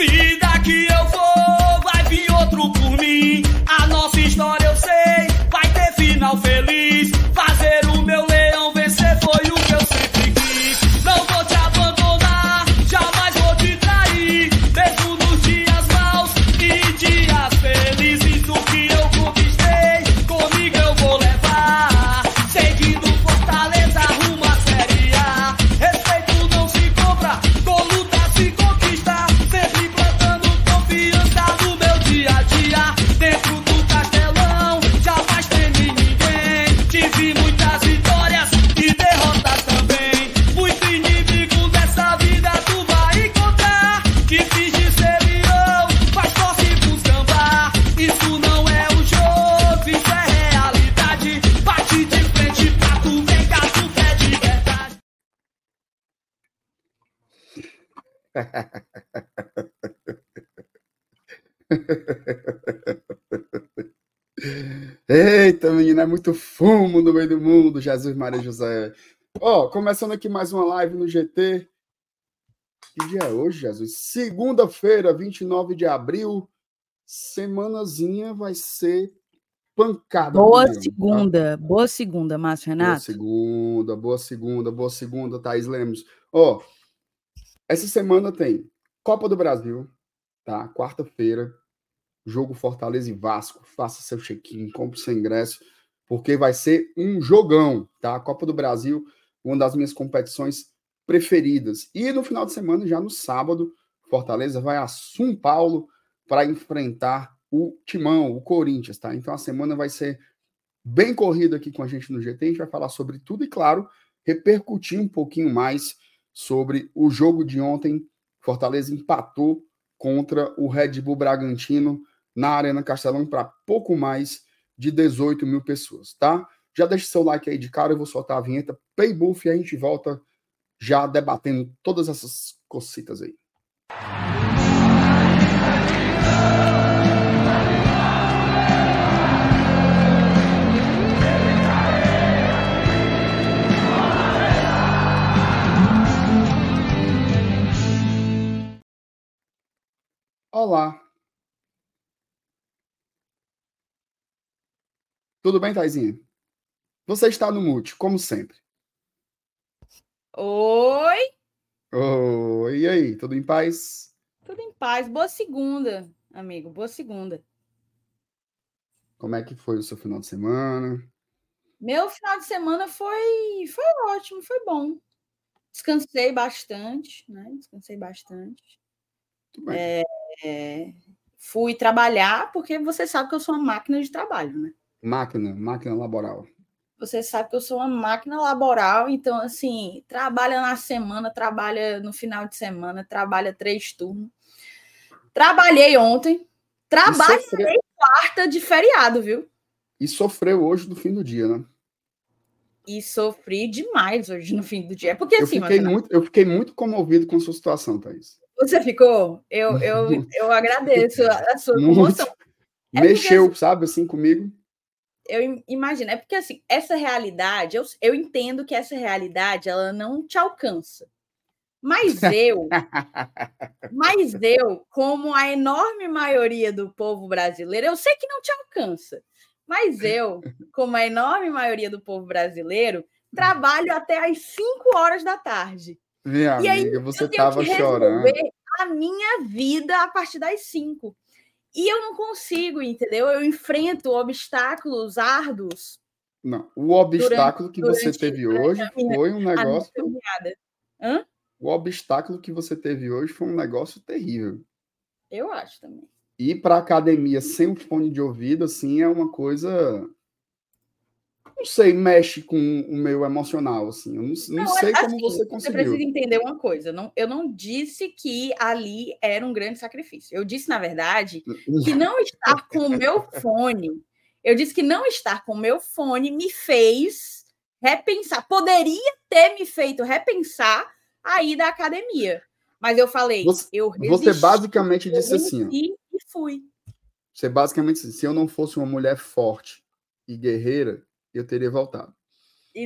vida que eu vou, vai vir outro por mim. A nossa história eu sei, vai ter final feliz. Fazer o meu leão vencer foi o que eu sempre quis. Não vou te abandonar, jamais vou te trair. Mesmo nos dias maus e dias felizes. O que eu conquistei, comigo eu vou levar. Seguindo Fortaleza rumo à Série A. Respeito não se compra, com luta se conquista. Sempre plantando confiança no meu dia a dia. Dentro do Castelão, jamais teme ninguém. Tive muitas vitórias e derrotas também. Muito inimigo dessa vida tu vai encontrar. Que finge ser leão, mas torce pros gambá. Isso não é um jogo, isso é realidade. Bate de frente pra tu ver que a luta é de verdade. Eita, menina, é muito fumo no meio do mundo, Jesus Maria José. Ó, começando aqui mais uma live no GT. Que dia é hoje, Jesus? Segunda-feira, 29 de abril. Semanazinha vai ser pancada. Boa comigo, segunda, Márcio Renato. Boa segunda, Thaís Lemos. Ó, essa semana tem Copa do Brasil, tá? Quarta-feira, jogo Fortaleza e Vasco. Faça seu check-in, compre seu ingresso, porque vai ser um jogão, tá? Copa do Brasil, uma das minhas competições preferidas. E no final de semana, já no sábado, Fortaleza vai a São Paulo para enfrentar o Timão, o Corinthians, tá? Então a semana vai ser bem corrida aqui com a gente no GT. A gente vai falar sobre tudo e, claro, repercutir um pouquinho mais sobre o jogo de ontem. Fortaleza empatou contra o Red Bull Bragantino na Arena Castelão para pouco mais de 18 mil pessoas, tá? Já deixa seu like aí de cara, eu vou soltar a vinheta Paybuff e a gente volta já debatendo todas essas cositas aí. Olá. Tudo bem, Taizinha? Você está no mute, como sempre. Oi, Oi, e aí, tudo em paz? tudo em paz. Boa segunda, amigo. Boa segunda. Como é que foi o seu final de semana? Meu final de semana foi ótimo, foi bom. Descansei bastante, né? Descansei bastante. Tudo bem. Fui trabalhar, porque você sabe que eu sou uma máquina de trabalho, né? Máquina laboral. Você sabe que eu sou uma máquina laboral, então, assim, trabalha na semana, trabalha no final de semana, trabalha 3 turnos. Trabalhei ontem, trabalhei quarta de feriado, viu? E sofreu hoje do fim do dia, né? E sofri demais hoje no fim do dia. É porque, assim, eu fiquei muito comovido com a sua situação, Thaís. Você ficou? Eu agradeço a sua comoção. Mexeu, porque, sabe, assim, comigo. Eu imagino. É porque, assim, essa realidade, eu entendo que essa realidade, ela não te alcança. Mas eu, como a enorme maioria do povo brasileiro, eu sei que não te alcança. Mas eu, como a enorme maioria do povo brasileiro, trabalho até às 5 horas da tarde. Minha e amiga, aí, você eu tenho estava que resolver chorando. a minha vida a partir das 5. E eu não consigo, entendeu? Eu enfrento obstáculos árduos. Não, o obstáculo que você teve hoje foi um negócio... Hã? O obstáculo que você teve hoje foi um negócio terrível. Eu acho também. Ir para a academia sem um fone de ouvido, assim, é uma coisa... Não sei, mexe com o meu emocional, assim. Eu não sei como você conseguiu. Você precisa entender uma coisa. Eu não disse que ali era um grande sacrifício. Eu disse, na verdade, que não estar com o meu fone... Eu disse que não estar com o meu fone me fez repensar. Poderia ter me feito repensar a ir da academia. Mas eu falei, eu resisti. Você basicamente disse assim, ó, e fui. Você basicamente disse, se eu não fosse uma mulher forte e guerreira, eu teria voltado.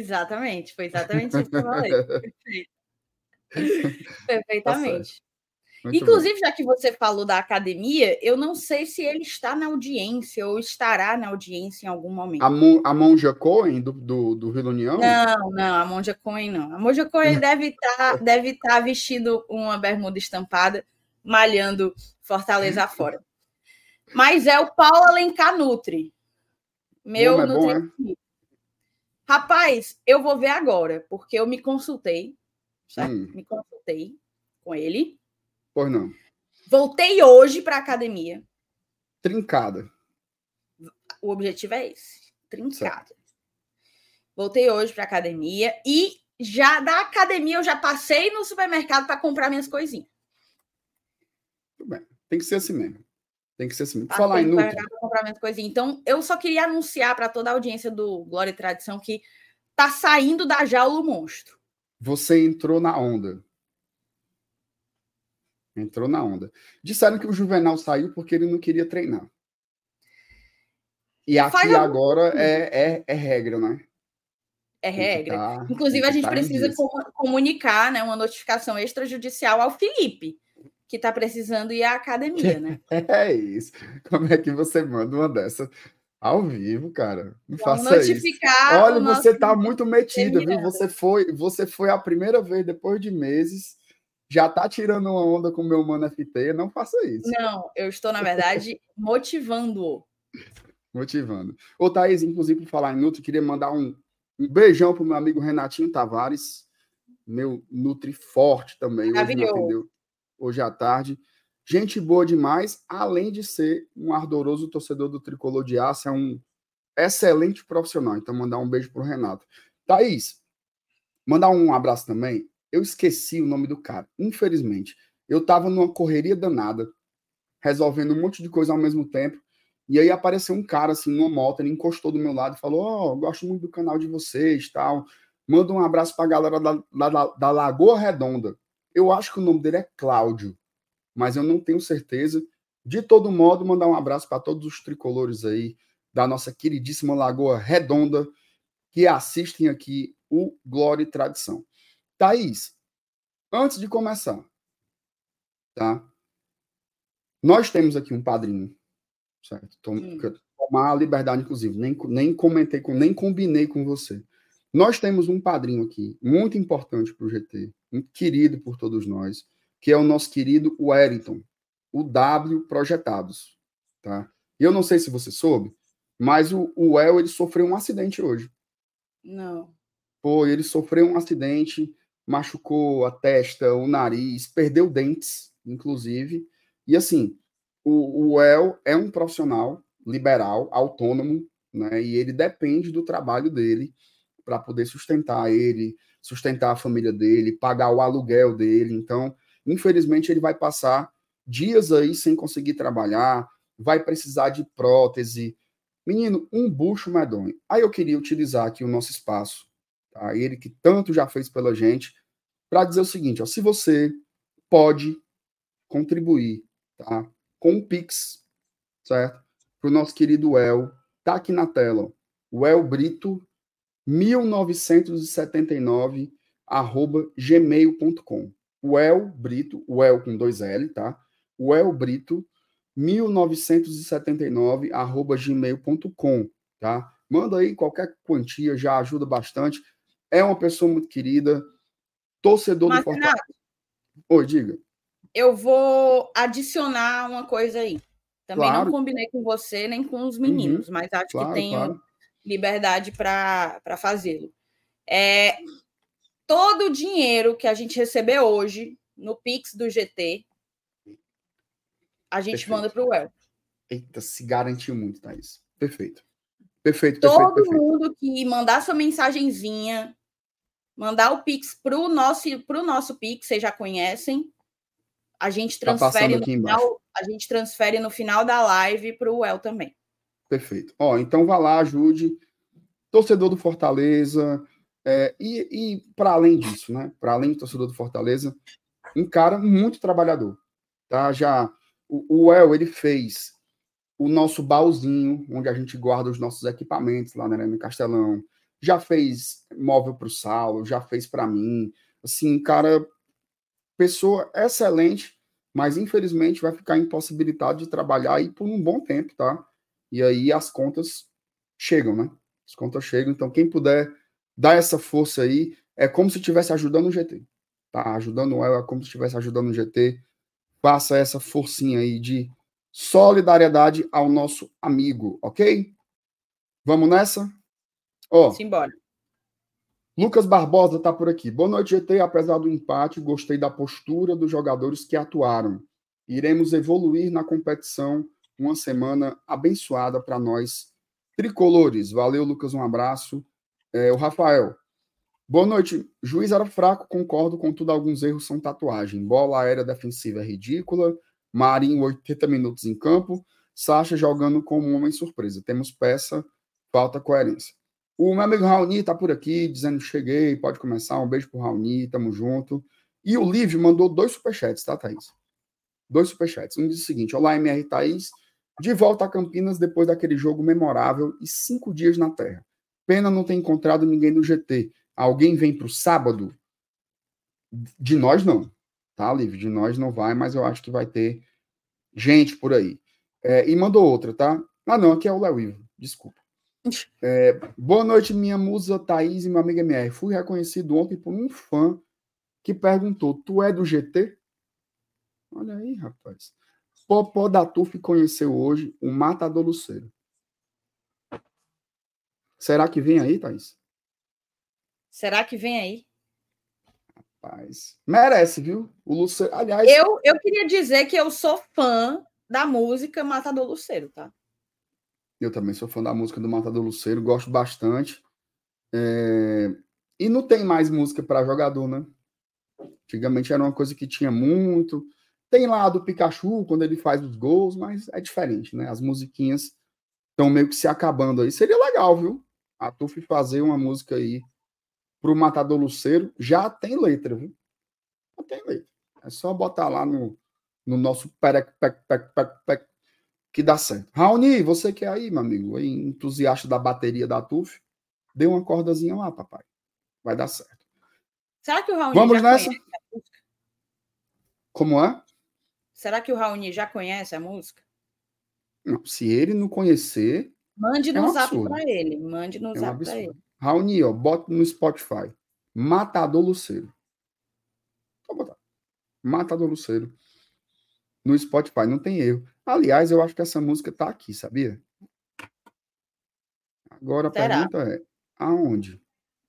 Exatamente, foi exatamente isso que eu falei. Perfeito. Perfeitamente. Muito Inclusive, bem. já que você falou da academia, eu não sei se ele está na audiência ou estará na audiência em algum momento. A Monja Cohen, do Vila União? Não, a Monja Cohen não. A Monja Cohen deve estar vestindo uma bermuda estampada, malhando Fortaleza afora. Mas é o Paulo Alencar Nutri. Meu O homem é bom, é? nutricionista. Rapaz, eu vou ver agora, porque eu me consultei, certo? Me consultei com ele. Pois não. Voltei hoje para a academia. Trincada. O objetivo é esse, trincada. Voltei hoje para a academia e já da academia eu já passei no supermercado para comprar minhas coisinhas. Tudo bem. Tem que ser assim mesmo. Tem que ser assim mesmo. Passei Falar em no Nutri. supermercado para comprar minhas coisinhas. Então, eu só queria anunciar para toda a audiência do Glória e Tradição que tá saindo da jaula o monstro. Você entrou na onda. Entrou na onda. Disseram que o Juvenal saiu porque ele não queria treinar. E aqui agora é regra, né? É regra. Inclusive, a gente precisa comunicar, né, uma notificação extrajudicial ao Felipe, que está precisando ir à academia, né? É isso. Como é que você manda uma dessa ao vivo, cara? Não faça isso. Olha, você está muito metida, viu? Você foi a primeira vez depois de meses. Já está tirando uma onda com o meu mano FT. Não faça isso. Não, eu estou, na verdade, motivando-o. Motivando. Ô, Thaís, inclusive, por falar em Nutri, queria mandar um beijão pro meu amigo Renatinho Tavares, meu Nutri forte também. Hoje me atendeu hoje à tarde. Gente boa demais, além de ser um ardoroso torcedor do Tricolor de Aço, é um excelente profissional. Então, mandar um beijo pro Renato. Thaís, mandar um abraço também. Eu esqueci o nome do cara, infelizmente. Eu tava numa correria danada, resolvendo um monte de coisa ao mesmo tempo. E aí apareceu um cara, assim, numa moto, ele encostou do meu lado e falou, ó, gosto muito do canal de vocês, tal. Manda um abraço pra galera da Lagoa Redonda. Eu acho que o nome dele é Cláudio, mas eu não tenho certeza. De todo modo, mandar um abraço para todos os tricolores aí da nossa queridíssima Lagoa Redonda que assistem aqui o Glória e Tradição. Thaís, antes de começar, tá? Nós temos aqui um padrinho, certo? Tomar a liberdade, inclusive, nem comentei, nem combinei com você. Nós temos um padrinho aqui, muito importante para o GT, muito querido por todos nós, que é o nosso querido Wellington, o W Projetados, tá? E eu não sei se você soube, mas o El, ele sofreu um acidente hoje. Não. Pô, ele sofreu um acidente, machucou a testa, o nariz, perdeu dentes, inclusive. E assim, o El é um profissional liberal, autônomo, né? E ele depende do trabalho dele para poder sustentar ele, sustentar a família dele, pagar o aluguel dele. Então, infelizmente, ele vai passar dias aí sem conseguir trabalhar, vai precisar de prótese. Menino, um bucho medonho. Aí eu queria utilizar aqui o nosso espaço, tá? Ele que tanto já fez pela gente, para dizer o seguinte, ó, se você pode contribuir, tá? Com o Pix, certo? Para o nosso querido El, tá aqui na tela, ó, o El Brito 1979 @gmail.com. O El Brito, o El com 2 L, tá? O El Brito 1979 @gmail.com, tá? Manda aí qualquer quantia, já ajuda bastante. É uma pessoa muito querida, torcedor do Fortaleza. Oi, diga. Eu vou adicionar uma coisa aí. Também Claro. não combinei com você nem com os meninos, mas acho que tenho liberdade para fazê-lo. Todo o dinheiro que a gente receber hoje no Pix do GT, a gente manda para o El. Eita, se garantiu muito, Thaís. Perfeito. Perfeito. Todo mundo que mandar sua mensagenzinha, mandar o Pix para o nosso Pix, vocês já conhecem, a gente transfere no final da live para o El também. Perfeito. Ó, então vá lá, ajude. Torcedor do Fortaleza. E para além disso, né? Para além do torcedor do Fortaleza, um cara muito trabalhador. Tá? Já o El, ele fez o nosso baúzinho, onde a gente guarda os nossos equipamentos lá na Arena Castelão. Já fez móvel para o Saulo, já fez para mim. Assim, cara, pessoa excelente, mas infelizmente vai ficar impossibilitado de trabalhar aí por um bom tempo, tá? E aí as contas chegam, né? As contas chegam, então quem puder dar essa força aí, é como se estivesse ajudando o GT, tá? Ajudando o El é como se estivesse ajudando o GT. Faça essa forcinha aí de solidariedade ao nosso amigo, ok? Vamos nessa? Ó, Simbora. Lucas Barbosa tá por aqui. Boa noite, GT. Apesar do empate, gostei da postura dos jogadores que atuaram. Iremos evoluir na competição. Uma semana abençoada para nós, tricolores. Valeu, Lucas. Um abraço. O Rafael. Boa noite. Juiz era fraco, concordo com tudo. Alguns erros são tatuagem. Bola aérea defensiva é ridícula. Marinho, 80 minutos em campo. Sacha jogando como um homem surpresa. Temos peça, falta coerência. O meu amigo Raoni tá por aqui, dizendo cheguei, pode começar. Um beijo pro Raoni, tamo junto. E o Lívio mandou 2 superchats, tá, Thaís? 2 superchats. Um diz o seguinte: olá, MR Thaís. De volta a Campinas depois daquele jogo memorável e 5 dias na Terra. Pena não ter encontrado ninguém no GT. Alguém vem pro sábado? De nós não, tá, Lívio? De nós não vai, mas eu acho que vai ter gente por aí. E mandou outra, tá? Ah, não, aqui é o Léo Ivo, desculpa. Boa noite, minha musa Thaís e meu amigo MR. Fui reconhecido ontem por um fã que perguntou: tu é do GT? Olha aí, rapaz. Popó da Tuf conheceu hoje o Matador Luceiro. Será que vem aí, Thaís? Será que vem aí? Rapaz, merece, viu? O Luceiro, aliás... Eu queria dizer que eu sou fã da música Matador Luceiro, tá? Eu também sou fã da música do Matador Luceiro, gosto bastante. E não tem mais música para jogador, né? Antigamente era uma coisa que tinha muito. Tem lá a do Pikachu, quando ele faz os gols, mas é diferente, né? As musiquinhas estão meio que se acabando aí. Seria legal, viu? A Tuf fazer uma música aí pro Matador Luceiro. Já tem letra, viu? Já tem letra. É só botar lá no nosso perec, que dá certo. Raoni, você que é aí, meu amigo, aí, entusiasta da bateria da Tuf, dê uma cordazinha lá, papai. Vai dar certo. Será que o Raoni Vamos já nessa? conhece a música? Como é? Será que o Raoni já conhece a música? Não, se ele não conhecer, Mande no um zap absurdo. para ele. Mande no zap para ele. Raoni, ó, bota no Spotify. Matador Luceiro. Vou botar. Matador Luceiro. No Spotify, não tem erro. Aliás, eu acho que essa música tá aqui, sabia? Agora a pergunta é: aonde?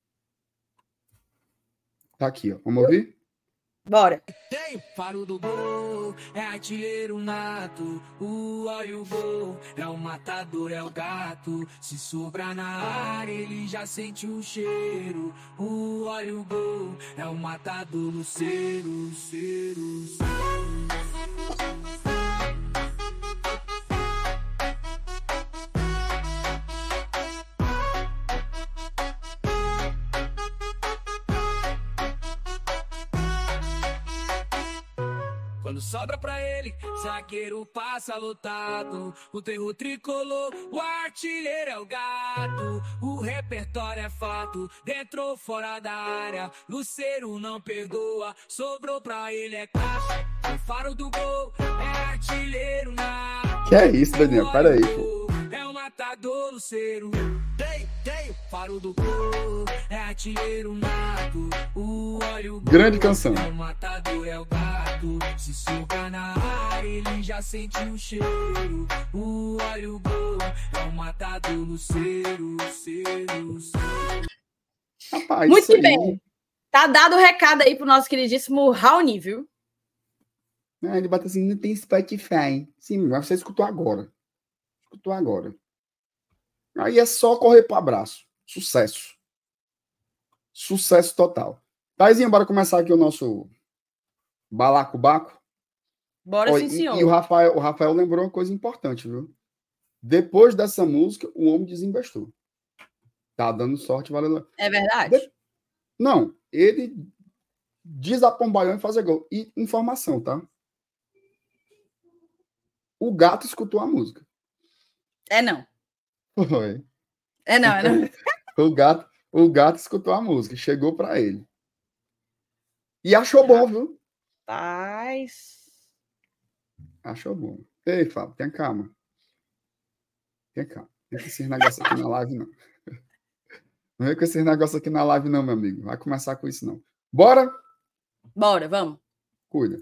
Tá aqui, ó. Vamos ouvir? Bora. Tem faro do gol, é artilheiro nato. O olho gol, é o matador, é o gato. Se sobrar na área, ele já sente o cheiro. O olho gol, é o matador, Luceiro, Luceiro, quando sobra pra ele, zagueiro passa lotado. O terror tricolor, o artilheiro é o gato. O repertório é fato, dentro ou fora da área. Luceiro não perdoa, sobrou pra ele é caixa. O faro do gol, é artilheiro na... Que é isso, Daniel? Pera aí, pô. É o matador, Luceiro. Tem o faro do gol, é artilheiro nato. O olho grande canção. É o matador, é o gato. Se suga na área, ele já sentiu o cheiro. O olho gol, é o matador, Luceiro, Luceiro, Luceiro. Rapaz, muito aí... bem. Tá dado o recado aí pro nosso queridíssimo Raoni, viu? Ele bate assim, não tem Spotify. Sim, mas você escutou agora. Escutou agora. Aí é só correr pro abraço. Sucesso. Sucesso total. Taizinha, bora começar aqui o nosso balacobaco. Bora, sim, senhor. E o Rafael lembrou uma coisa importante, viu? Depois dessa música, o homem desinvestou. Tá dando sorte, valeu. É verdade? Não, ele diz a Pombaião e fazer gol. E informação, tá? O gato escutou a música. É não. Foi. É não. O gato escutou a música, chegou para ele. E achou bom, viu? Rapaz. Achou bom. Ei, Fábio, tenha calma. Tenha calma. Não tem esses negócios aqui na live, não. Não vem com esses negócios aqui na live, não, meu amigo. Vai começar com isso, não. Bora? Bora, vamos. Cuida.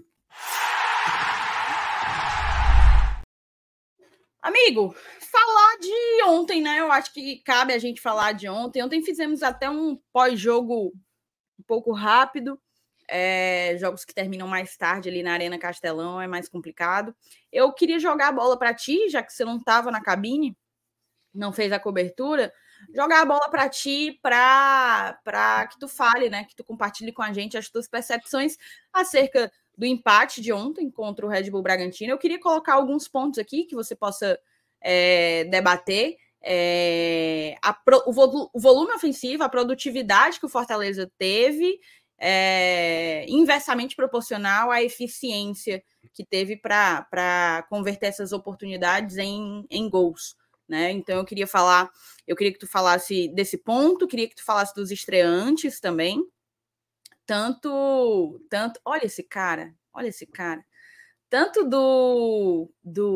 Amigo, falar de ontem, né? Eu acho que cabe a gente falar de ontem. Ontem fizemos até um pós-jogo um pouco rápido. Jogos que terminam mais tarde ali na Arena Castelão é mais complicado. Eu queria jogar a bola para ti, já que você não estava na cabine, não fez a cobertura, jogar a bola para ti para que tu fale, né? Que tu compartilhe com a gente as tuas percepções acerca do empate de ontem contra o Red Bull Bragantino. Eu queria colocar alguns pontos aqui que você possa debater. O volume ofensivo, a produtividade que o Fortaleza teve, inversamente proporcional à eficiência que teve para converter essas oportunidades em gols. Né? Então eu queria que tu falasse desse ponto, queria que tu falasse dos estreantes também. Tanto, olha esse cara. Tanto do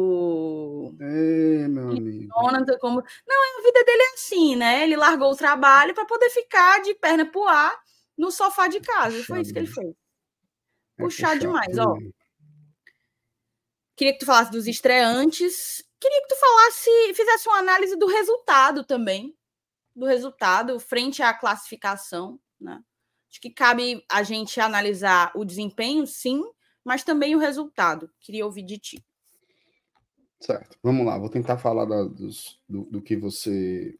meu amigo. Jonathan como... Não, a vida dele é assim, né? Ele largou o trabalho para poder ficar de perna pro ar no sofá de casa. Puxado. Foi isso que ele fez. Puxado demais, ó. Queria que tu falasse dos estreantes. Queria que tu fizesse uma análise do resultado também. Do resultado frente à classificação, né? Acho que cabe a gente analisar o desempenho, sim, mas também o resultado. Queria ouvir de ti. Certo, vamos lá. Vou tentar falar do que você...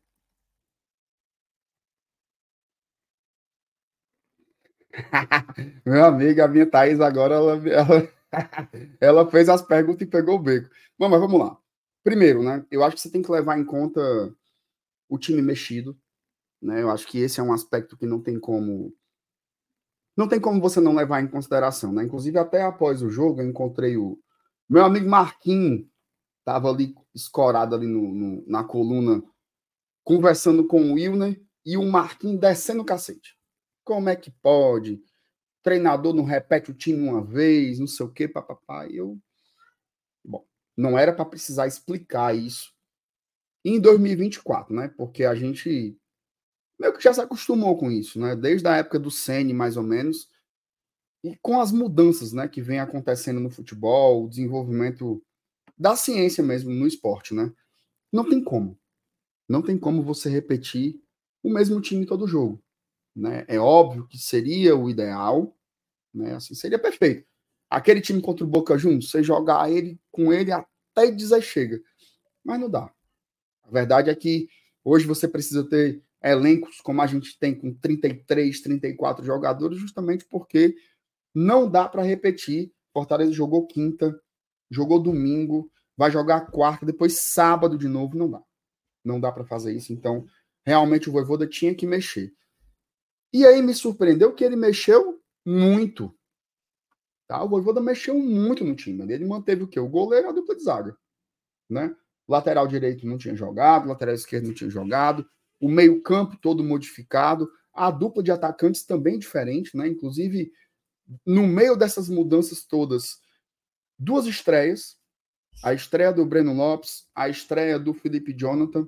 Meu amigo, a minha Thaís agora, ela fez as perguntas e pegou o beco. Bom, mas vamos lá. Primeiro, né? Eu acho que você tem que levar em conta o time mexido, né? Eu acho que esse é um aspecto que não tem como você não levar em consideração, né? Inclusive, até após o jogo, eu encontrei o meu amigo Marquinhos, estava ali escorado ali na coluna, conversando com o Wilner, e o Marquinhos descendo o cacete. Como é que pode? O treinador não repete o time uma vez, não sei o quê, papapá. Bom, não era para precisar explicar isso em 2024, né? Porque a gente meio que já se acostumou com isso, né? Desde a época do Ceni, mais ou menos, e com as mudanças, né, que vem acontecendo no futebol, o desenvolvimento da ciência mesmo no esporte, né? Não tem como você repetir o mesmo time todo jogo, né? É óbvio que seria o ideal, né? Assim, seria perfeito. Aquele time contra o Boca Juniors, você jogar com ele até dizer chega. Mas não dá. A verdade é que hoje você precisa ter elencos como a gente tem com 33, 34 jogadores, justamente porque não dá para repetir. Fortaleza jogou quinta, jogou domingo, vai jogar quarta, depois sábado de novo, não dá. Não dá para fazer isso. Então, realmente o Vojvoda tinha que mexer. E aí me surpreendeu que ele mexeu muito. Tá? O Vojvoda mexeu muito no time. Ele manteve o quê? O goleiro e a dupla de zaga. Né? Lateral direito não tinha jogado, lateral esquerdo não tinha jogado, o meio-campo todo modificado, a dupla de atacantes também diferente, né? Inclusive, no meio dessas mudanças todas, duas estreias, a estreia do Breno Lopes, a estreia do Felipe Jonathan,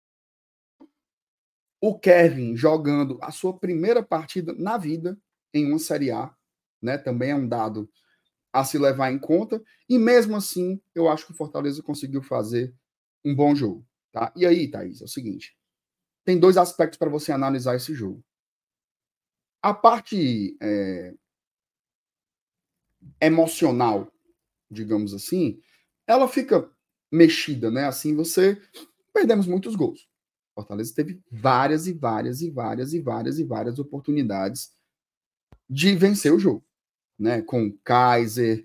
o Kevin jogando a sua primeira partida na vida em uma Série A, né? Também é um dado a se levar em conta, e mesmo assim, eu acho que o Fortaleza conseguiu fazer um bom jogo, tá? E aí, Thaís, é o seguinte, tem dois aspectos para você analisar esse jogo. A parte emocional, digamos assim, ela fica mexida, né? Assim, perdemos muitos gols. Fortaleza teve várias oportunidades de vencer o jogo, né? Com o Kaiser,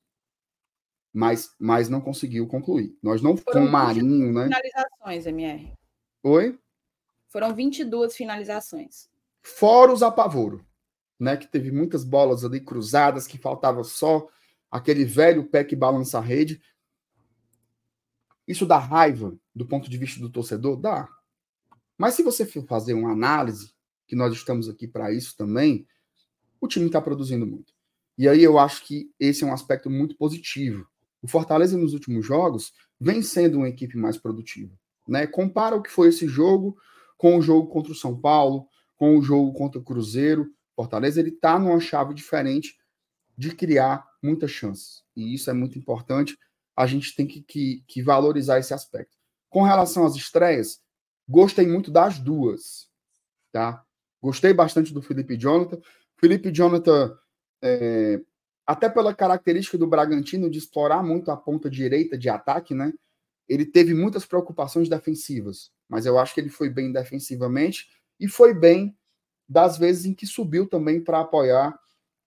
mas não conseguiu concluir. Nós não com o Marinho, né? Finalizações, MR. Oi? Foram 22 finalizações. Fora os apavoro, né? Que teve muitas bolas ali cruzadas, que faltava só aquele velho pé que balança a rede. Isso dá raiva do ponto de vista do torcedor? Dá. Mas se você for fazer uma análise, que nós estamos aqui para isso também, o time está produzindo muito. E aí eu acho que esse é um aspecto muito positivo, O Fortaleza, nos últimos jogos, vem sendo uma equipe mais produtiva. Né? Compara o que foi esse jogo com o jogo contra o São Paulo, com o jogo contra o Cruzeiro. Fortaleza está numa chave diferente de criar muitas chances. E isso é muito importante. A gente tem que valorizar esse aspecto. Com relação às estreias, gostei muito das duas. Tá? Gostei bastante do Felipe Jonathan. Felipe Jonathan, até pela característica do Bragantino de explorar muito a ponta direita de ataque, né? Ele teve muitas preocupações defensivas, mas eu acho que ele foi bem defensivamente e foi bem das vezes em que subiu também para apoiar.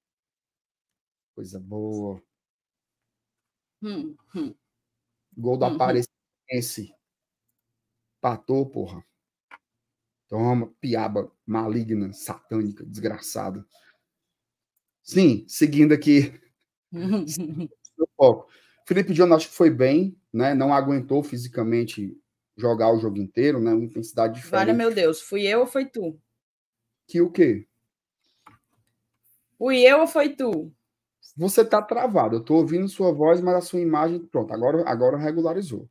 Coisa boa. Gol da Aparecidense. Patou, porra. Toma, piaba maligna, satânica, desgraçada. Sim, seguindo aqui. Foco. Felipe Jonathan acho que foi bem, né? Não aguentou fisicamente jogar o jogo inteiro, né? Uma intensidade diferente. Vale, meu Deus, fui eu ou foi tu? Que o quê? Fui eu ou foi tu? Você tá travado. Eu tô ouvindo sua voz, mas a sua imagem, pronto, agora regularizou.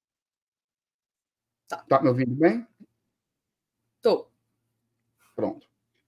Tá me ouvindo bem? Tô. Pronto.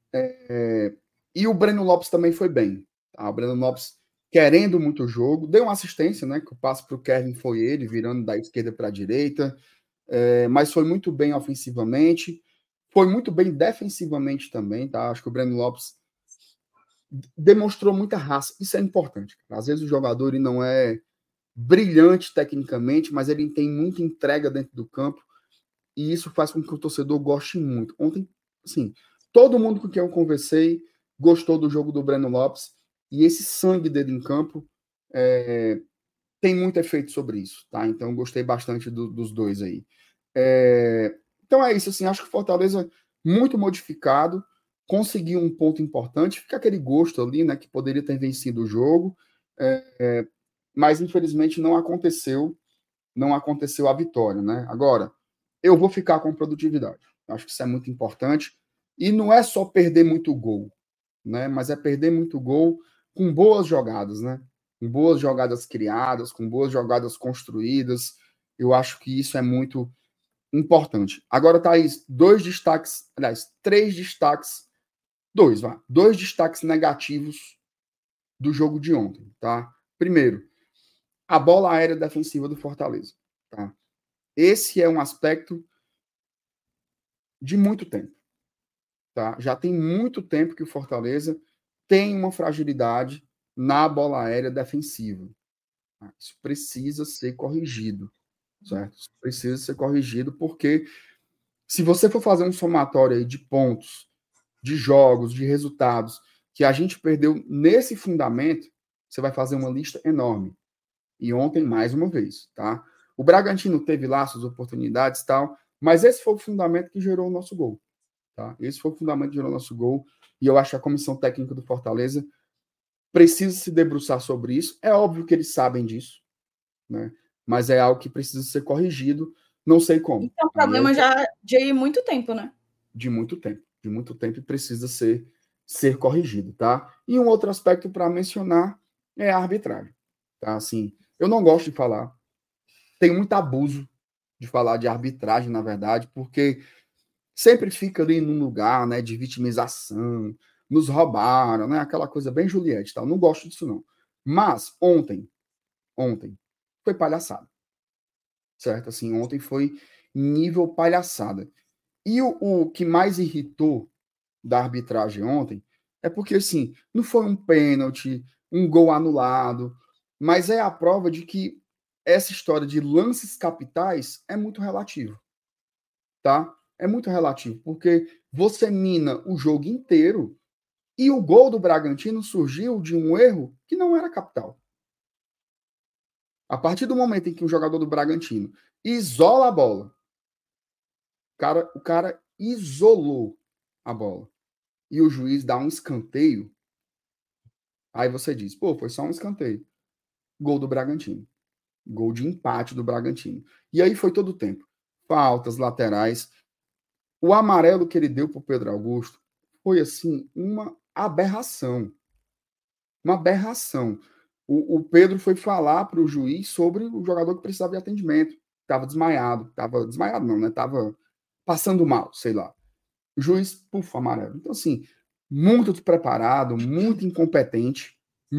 E o Breno Lopes também foi bem. Tá? O Breno Lopes querendo muito o jogo, deu uma assistência, né? Que o passe para o Kevin foi ele, virando da esquerda para a direita, mas foi muito bem ofensivamente, foi muito bem defensivamente também, tá? Acho que o Breno Lopes demonstrou muita raça, isso é importante. Às vezes o jogador ele não é brilhante tecnicamente, mas ele tem muita entrega dentro do campo, e isso faz com que o torcedor goste muito. Ontem, assim, todo mundo com quem eu conversei gostou do jogo do Breno Lopes, e esse sangue dele em campo tem muito efeito sobre isso, tá? Então, gostei bastante dos dois aí. Então, é isso, assim, acho que o Fortaleza, muito modificado, conseguiu um ponto importante, fica aquele gosto ali, né, que poderia ter vencido o jogo, mas, infelizmente, não aconteceu a vitória, né? Agora, eu vou ficar com produtividade. Acho que isso é muito importante. E não é só perder muito gol, né? Mas é perder muito gol com boas jogadas, né? Com boas jogadas criadas, com boas jogadas construídas. Eu acho que isso é muito importante. Agora, Thaís, três destaques negativos do jogo de ontem, tá? Primeiro, a bola aérea defensiva do Fortaleza, tá? Esse é um aspecto de muito tempo, tá? Já tem muito tempo que o Fortaleza tem uma fragilidade na bola aérea defensiva. Isso precisa ser corrigido, certo? Isso precisa ser corrigido porque se você for fazer um somatório aí de pontos, de jogos, de resultados que a gente perdeu nesse fundamento, você vai fazer uma lista enorme. E ontem, mais uma vez, tá? O Bragantino teve lá suas oportunidades e tal, mas esse foi o fundamento que gerou o nosso gol. Tá? Esse foi o fundamento que gerou o nosso gol. E eu acho que a comissão técnica do Fortaleza precisa se debruçar sobre isso. É óbvio que eles sabem disso, né? Mas é algo que precisa ser corrigido. Não sei como. Então, é um problema já de muito tempo, né? De muito tempo e precisa ser corrigido, tá? E um outro aspecto para mencionar é a arbitragem. Tá? Assim, eu não gosto de falar. Tem muito abuso de falar de arbitragem, na verdade, porque sempre fica ali num lugar, né, de vitimização, nos roubaram, né, aquela coisa bem Juliette, tal. Não gosto disso não. Mas ontem foi palhaçada. Certo? Assim, ontem foi nível palhaçada. E o que mais irritou da arbitragem ontem é porque, assim, não foi um pênalti, um gol anulado, mas é a prova de que essa história de lances capitais é muito relativo, tá? É muito relativo, porque você mina o jogo inteiro e o gol do Bragantino surgiu de um erro que não era capital. A partir do momento em que o jogador do Bragantino isola a bola, o cara isolou a bola e o juiz dá um escanteio, aí você diz, pô, foi só um escanteio. Gol do Bragantino. Gol de empate do Bragantino. E aí foi todo o tempo. Faltas, laterais. O amarelo que ele deu para o Pedro Augusto foi, assim, uma aberração. Uma aberração. o Pedro foi falar para o juiz sobre o jogador que precisava de atendimento. Estava desmaiado. Estava desmaiado, não, né? Estava passando mal, sei lá. O juiz, puf, amarelo. Então, assim, muito despreparado, muito incompetente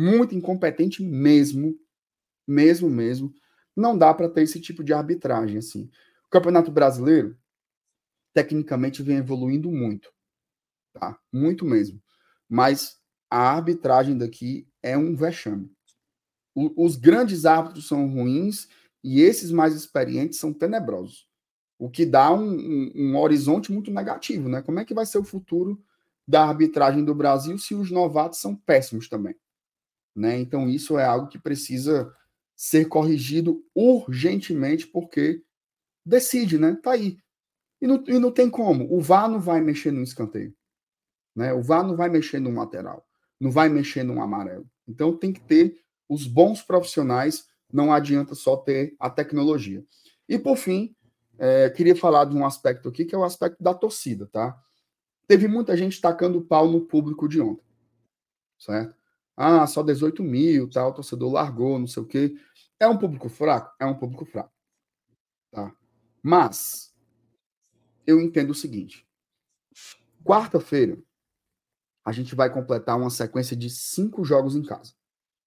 mesmo, mesmo. Não dá para ter esse tipo de arbitragem, assim. O Campeonato Brasileiro, tecnicamente, vem evoluindo muito, tá? Muito mesmo. Mas a arbitragem daqui é um vexame. Os grandes árbitros são ruins e esses mais experientes são tenebrosos. O que dá um horizonte muito negativo, né? Como é que vai ser o futuro da arbitragem do Brasil se os novatos são péssimos também? Né? Então, isso é algo que precisa ser corrigido urgentemente, porque decide, né? Tá aí. E não tem como. O VAR não vai mexer no escanteio. Né? O VAR não vai mexer no lateral. Não vai mexer no amarelo. Então, tem que ter os bons profissionais. Não adianta só ter a tecnologia. E, por fim, queria falar de um aspecto aqui, que é o aspecto da torcida, tá? Teve muita gente tacando pau no público de ontem, certo? Ah, só 18 mil, tal, o torcedor largou, não sei o quê. É um público fraco? É um público fraco, tá? Mas, eu entendo o seguinte. Quarta-feira, a gente vai completar uma sequência de 5 jogos em casa,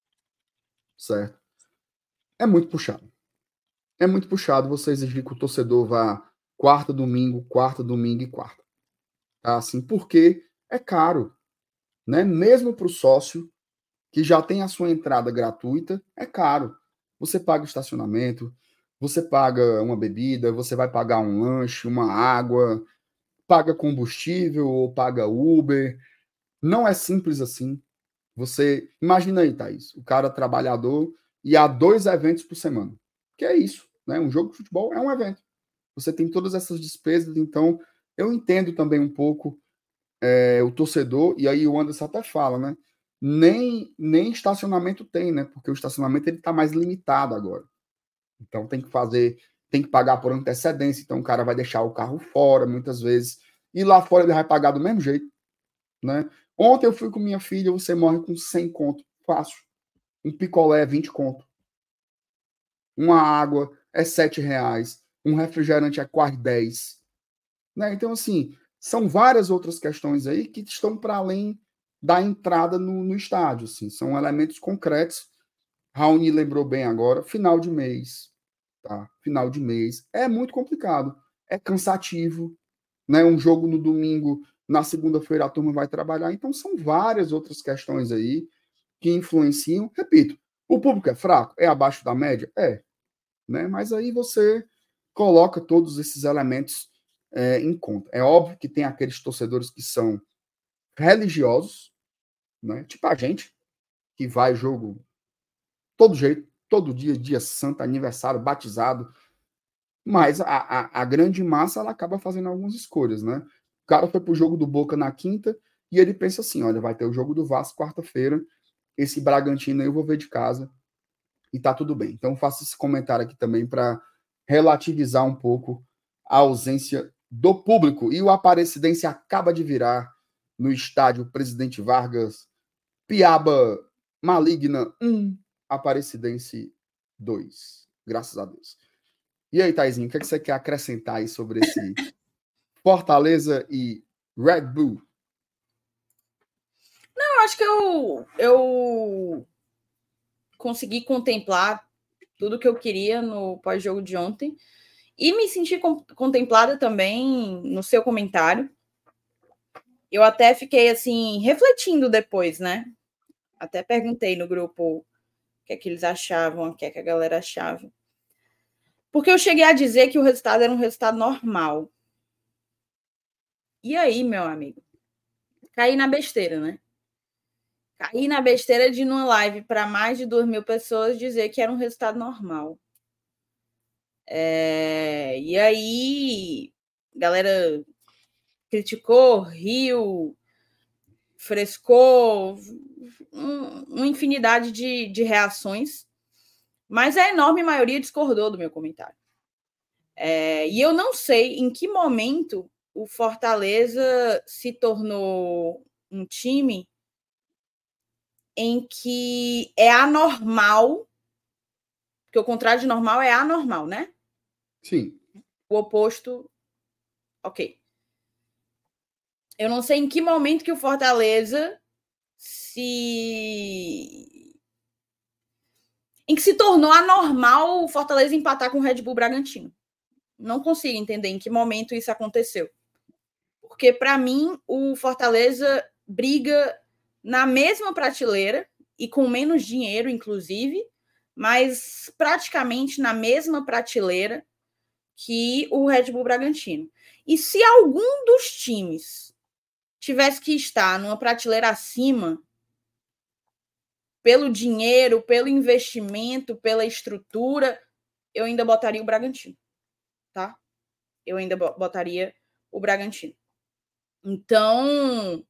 certo? É muito puxado. É muito puxado você exigir que o torcedor vá quarta, domingo e quarta. Tá? Assim, porque é caro, né? Mesmo para o sócio, que já tem a sua entrada gratuita, é caro. Você paga estacionamento, você paga uma bebida, você vai pagar um lanche, uma água, paga combustível ou paga Uber. Não é simples assim. Você imagina aí, Thaís, o cara trabalhador e há 2 eventos por semana. Que é isso, né? Um jogo de futebol é um evento. Você tem todas essas despesas, então eu entendo também um pouco o torcedor, e aí o Anderson até fala, né? Nem estacionamento tem, né? Porque o estacionamento ele tá mais limitado agora. Então tem que pagar por antecedência, então o cara vai deixar o carro fora muitas vezes, e lá fora ele vai pagar do mesmo jeito, né? Ontem eu fui com minha filha, você morre com 100 conto, fácil. Um picolé é 20 conto. Uma água é R$ 7, um refrigerante é quase 10. Né? Então, assim, são várias outras questões aí que estão para além da entrada no estádio. Assim. São elementos concretos. Raoni lembrou bem agora, final de mês. Tá? Final de mês. É muito complicado. É cansativo. Né? Um jogo no domingo, na segunda-feira a turma vai trabalhar. Então, são várias outras questões aí que influenciam. Repito, o público é fraco? É abaixo da média? É. Né? Mas aí você coloca todos esses elementos em conta. É óbvio que tem aqueles torcedores que são religiosos, né? Tipo a gente, que vai jogo todo jeito, todo dia, dia santo, aniversário, batizado, mas a grande massa ela acaba fazendo algumas escolhas, né? O cara foi pro jogo do Boca na quinta e ele pensa assim, olha, vai ter o jogo do Vasco quarta-feira, esse Bragantino aí eu vou ver de casa e tá tudo bem. Então faço esse comentário aqui também para relativizar um pouco a ausência do público. E o Aparecidense acaba de virar no estádio Presidente Vargas, Piaba Maligna 1, Aparecidense 2. Graças a Deus. E aí, Taizinho, o que você quer acrescentar aí sobre esse Fortaleza e Red Bull? Não, eu acho que eu consegui contemplar tudo que eu queria no pós-jogo de ontem e me senti contemplada também no seu comentário. Eu até fiquei assim refletindo depois, né? Até perguntei no grupo o que é que eles achavam, o que é que a galera achava. Porque eu cheguei a dizer que o resultado era um resultado normal. E aí, meu amigo, caí na besteira, né? Caí na besteira de, numa live para mais de 2.000 pessoas, dizer que era um resultado normal. E aí, a galera criticou, riu, frescou, uma infinidade de reações, mas a enorme maioria discordou do meu comentário. E eu não sei em que momento o Fortaleza se tornou um time em que é anormal, porque o contrário de normal é anormal, né? Sim. O oposto, ok. Eu não sei em que momento que o Fortaleza em que se tornou anormal o Fortaleza empatar com o Red Bull Bragantino. Não consigo entender em que momento isso aconteceu. Porque, para mim, o Fortaleza briga na mesma prateleira e com menos dinheiro, inclusive, mas praticamente na mesma prateleira que o Red Bull Bragantino. E se algum dos times tivesse que estar numa prateleira acima, pelo dinheiro, pelo investimento, pela estrutura, eu ainda botaria o Bragantino, tá? Eu ainda botaria o Bragantino. Então,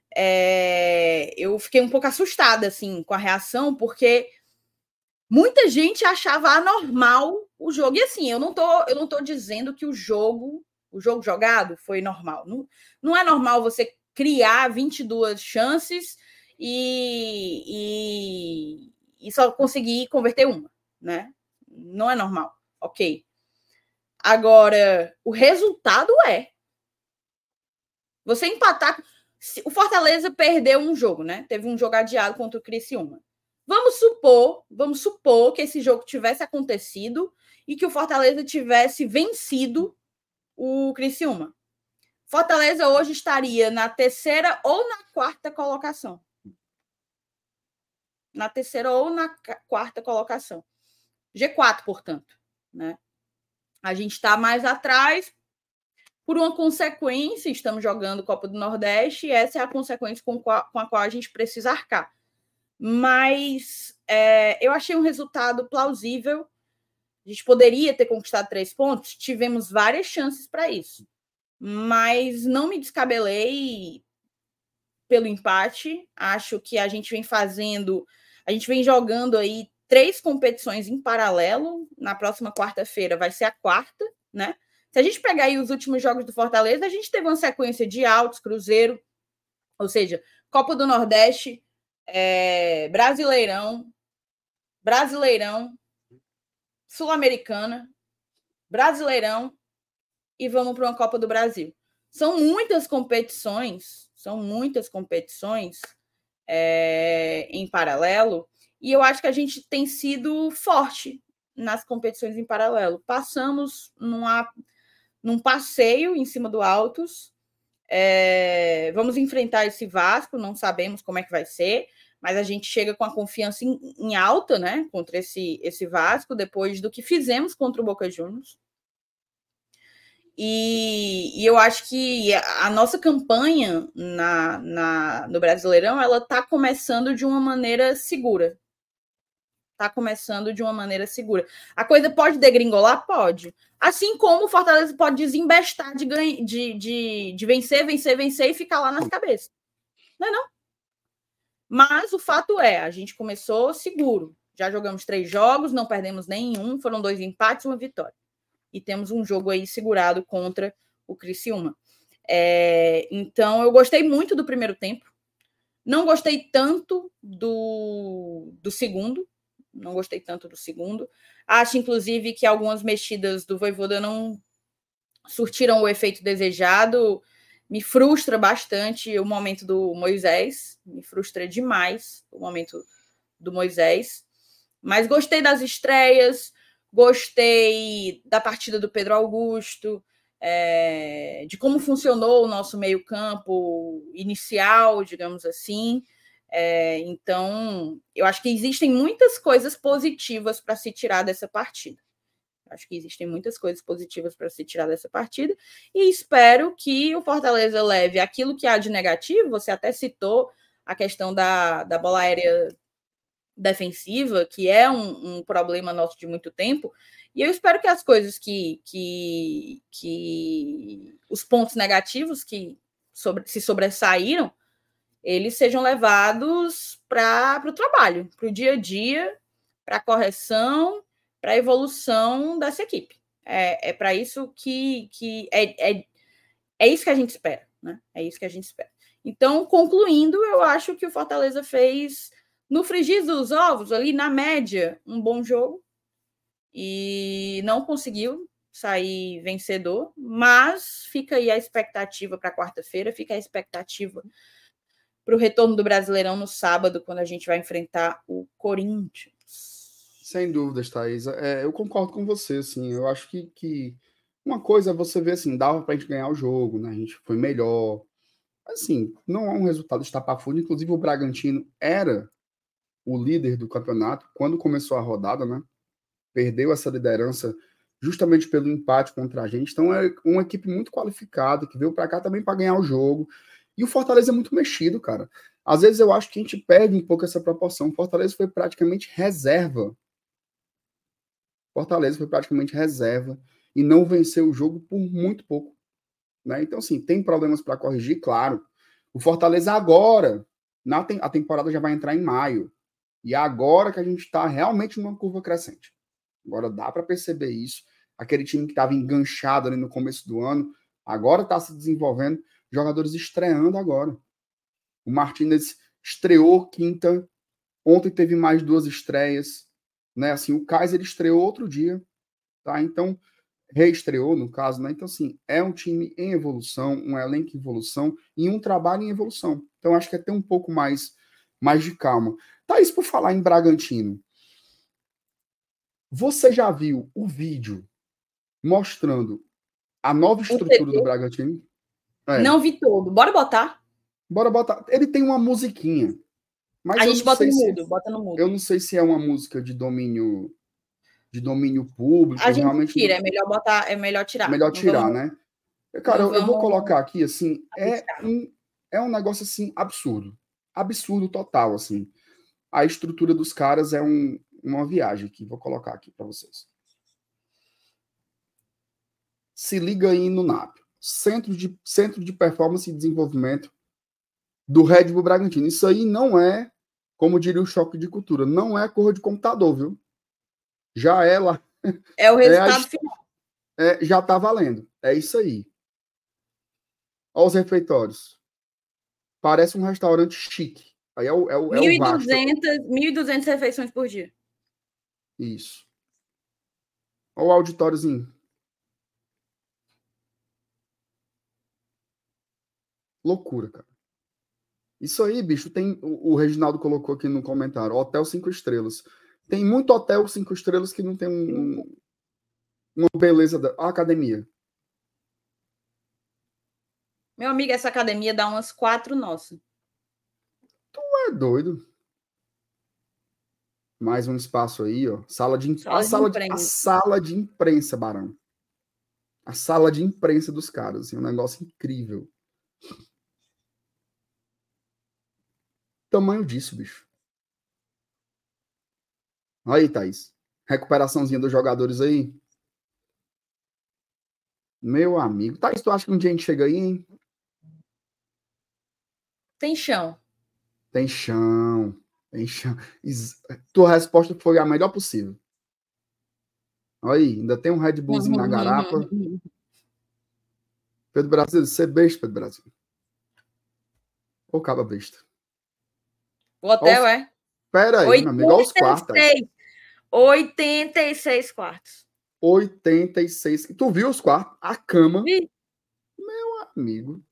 eu fiquei um pouco assustada, assim, com a reação, porque muita gente achava anormal o jogo. E, assim, eu não tô dizendo que o jogo jogado foi normal. Não é normal você criar 22 chances e só conseguir converter uma, né? Não é normal, ok. Agora, o resultado você empatar. O Fortaleza perdeu um jogo, né? Teve um jogo adiado contra o Criciúma. Vamos supor que esse jogo tivesse acontecido e que o Fortaleza tivesse vencido o Criciúma. Fortaleza hoje estaria na terceira ou na quarta colocação. Na terceira ou na quarta colocação. G4, portanto, né? A gente está mais atrás por uma consequência, estamos jogando Copa do Nordeste e essa é a consequência com a qual a gente precisa arcar. Mas eu achei um resultado plausível. A gente poderia ter conquistado 3 pontos, tivemos várias chances para isso, mas não me descabelei pelo empate. Acho que a gente vem jogando aí 3 competições em paralelo. Na próxima quarta-feira vai ser a quarta, né? Se a gente pegar aí os últimos jogos do Fortaleza, a gente teve uma sequência de altos, Cruzeiro, ou seja, Copa do Nordeste, Brasileirão, Sul-Americana, Brasileirão e vamos para uma Copa do Brasil. São muitas competições em paralelo e eu acho que a gente tem sido forte nas competições em paralelo. Passamos num passeio em cima do Altos. Vamos enfrentar esse Vasco, não sabemos como é que vai ser, mas a gente chega com a confiança em alta, né, contra esse Vasco, depois do que fizemos contra o Boca Juniors. E eu acho que a nossa campanha no Brasileirão, ela está começando de uma maneira segura. A coisa pode degringolar? Pode. Assim como o Fortaleza pode desembestar de vencer e ficar lá nas cabeças. Não é não? Mas o fato a gente começou seguro. Já jogamos 3 jogos, não perdemos nenhum, foram 2 empates e uma vitória. E temos um jogo aí segurado contra o Criciúma. Então, eu gostei muito do primeiro tempo. Não gostei tanto do segundo. Acho, inclusive, que algumas mexidas do Vojvoda não surtiram o efeito desejado. Me frustra bastante o momento do Moisés. Me frustra demais o momento do Moisés. Mas gostei das estreias, gostei da partida do Pedro Augusto, de como funcionou o nosso meio-campo inicial, digamos assim. Então, eu acho que existem muitas coisas positivas para se tirar dessa partida. E espero que o Fortaleza leve aquilo que há de negativo. Você até citou a questão da bola aérea defensiva, que é um problema nosso de muito tempo, e eu espero que as coisas que os pontos negativos que se sobressaíram, eles sejam levados para o trabalho, para o dia a dia, para a correção, para a evolução dessa equipe. É para isso é isso que a gente espera, né? É isso que a gente espera. Então, concluindo, eu acho que o Fortaleza fez no frigir dos ovos, ali na média, um bom jogo. E não conseguiu sair vencedor, mas fica aí a expectativa para quarta-feira, fica a expectativa para o retorno do Brasileirão no sábado, quando a gente vai enfrentar o Corinthians. Sem dúvidas, Thaís. Eu concordo com você, assim, eu acho que uma coisa é você ver, assim, dava pra gente ganhar o jogo, né, a gente foi melhor, assim, não é um resultado estapafúrdio, inclusive o Bragantino era o líder do campeonato quando começou a rodada, né, perdeu essa liderança justamente pelo empate contra a gente, então é uma equipe muito qualificada, que veio pra cá também para ganhar o jogo, e o Fortaleza é muito mexido, cara. Às vezes eu acho que a gente perde um pouco essa proporção. O Fortaleza foi praticamente reserva. Fortaleza foi praticamente reserva e não venceu o jogo por muito pouco, né? Então, assim, tem problemas para corrigir, claro. O Fortaleza agora, a temporada já vai entrar em maio, e é agora que a gente está realmente numa curva crescente. Agora dá para perceber isso. Aquele time que estava enganchado ali no começo do ano, agora está se desenvolvendo, jogadores estreando agora. O Martínez estreou quinta, ontem teve mais 2 estreias, né? Assim, o Kaiser estreou outro dia, tá? Então, reestreou, no caso, né? Então, assim, é um time em evolução, um elenco em evolução e um trabalho em evolução. Então, acho que é ter um pouco mais de calma. Tá, isso por falar em Bragantino. Você já viu o vídeo mostrando a nova estrutura do Bragantino? Não vi todo. Bora botar? Bora botar. Ele tem uma musiquinha. Mas a gente bota no mudo, bota no mudo. Eu não sei se é uma música de domínio público. A gente realmente tira, é melhor botar, é melhor tirar. Melhor tirar, né? Cara, eu vou colocar aqui, assim, é um negócio, assim, absurdo. Absurdo total, assim. A estrutura dos caras é uma viagem aqui. Vou colocar aqui para vocês. Se liga aí no NAP. Centro de Performance e Desenvolvimento do Red Bull Bragantino. Isso aí não é, como diria o Choque de Cultura, não é cor de computador, viu? Já é lá. É o resultado final. Já tá valendo. É isso aí. Olha os refeitórios. Parece um restaurante chique. Aí é o 1.200 refeições por dia. Isso. Olha o auditóriozinho. Loucura, cara. Isso aí, bicho, tem. O Reginaldo colocou aqui no comentário: Hotel 5 estrelas. Tem muito hotel 5 estrelas que não tem uma beleza da academia. Meu amigo, essa academia dá umas 4 nossas. Tu é doido. Mais um espaço aí, ó. A sala de imprensa, Barão. A sala de imprensa dos caras, assim, um negócio incrível. Tamanho disso, bicho. Aí, Thaís. Recuperaçãozinha dos jogadores aí. Meu amigo. Thaís, tu acha que um dia a gente chega aí, hein? Tem chão. Tem chão. Tem chão. Tua resposta foi a melhor possível. Aí, ainda tem um Red Bullzinho na garapa. Pedro Brasil, você é besta, Pedro Brasil. Ô, caba besta. O hotel é? Pera aí, meu amigo. Olha os quartos. 86 quartos. 86. Tu viu os quartos? A cama. Vi. Meu amigo.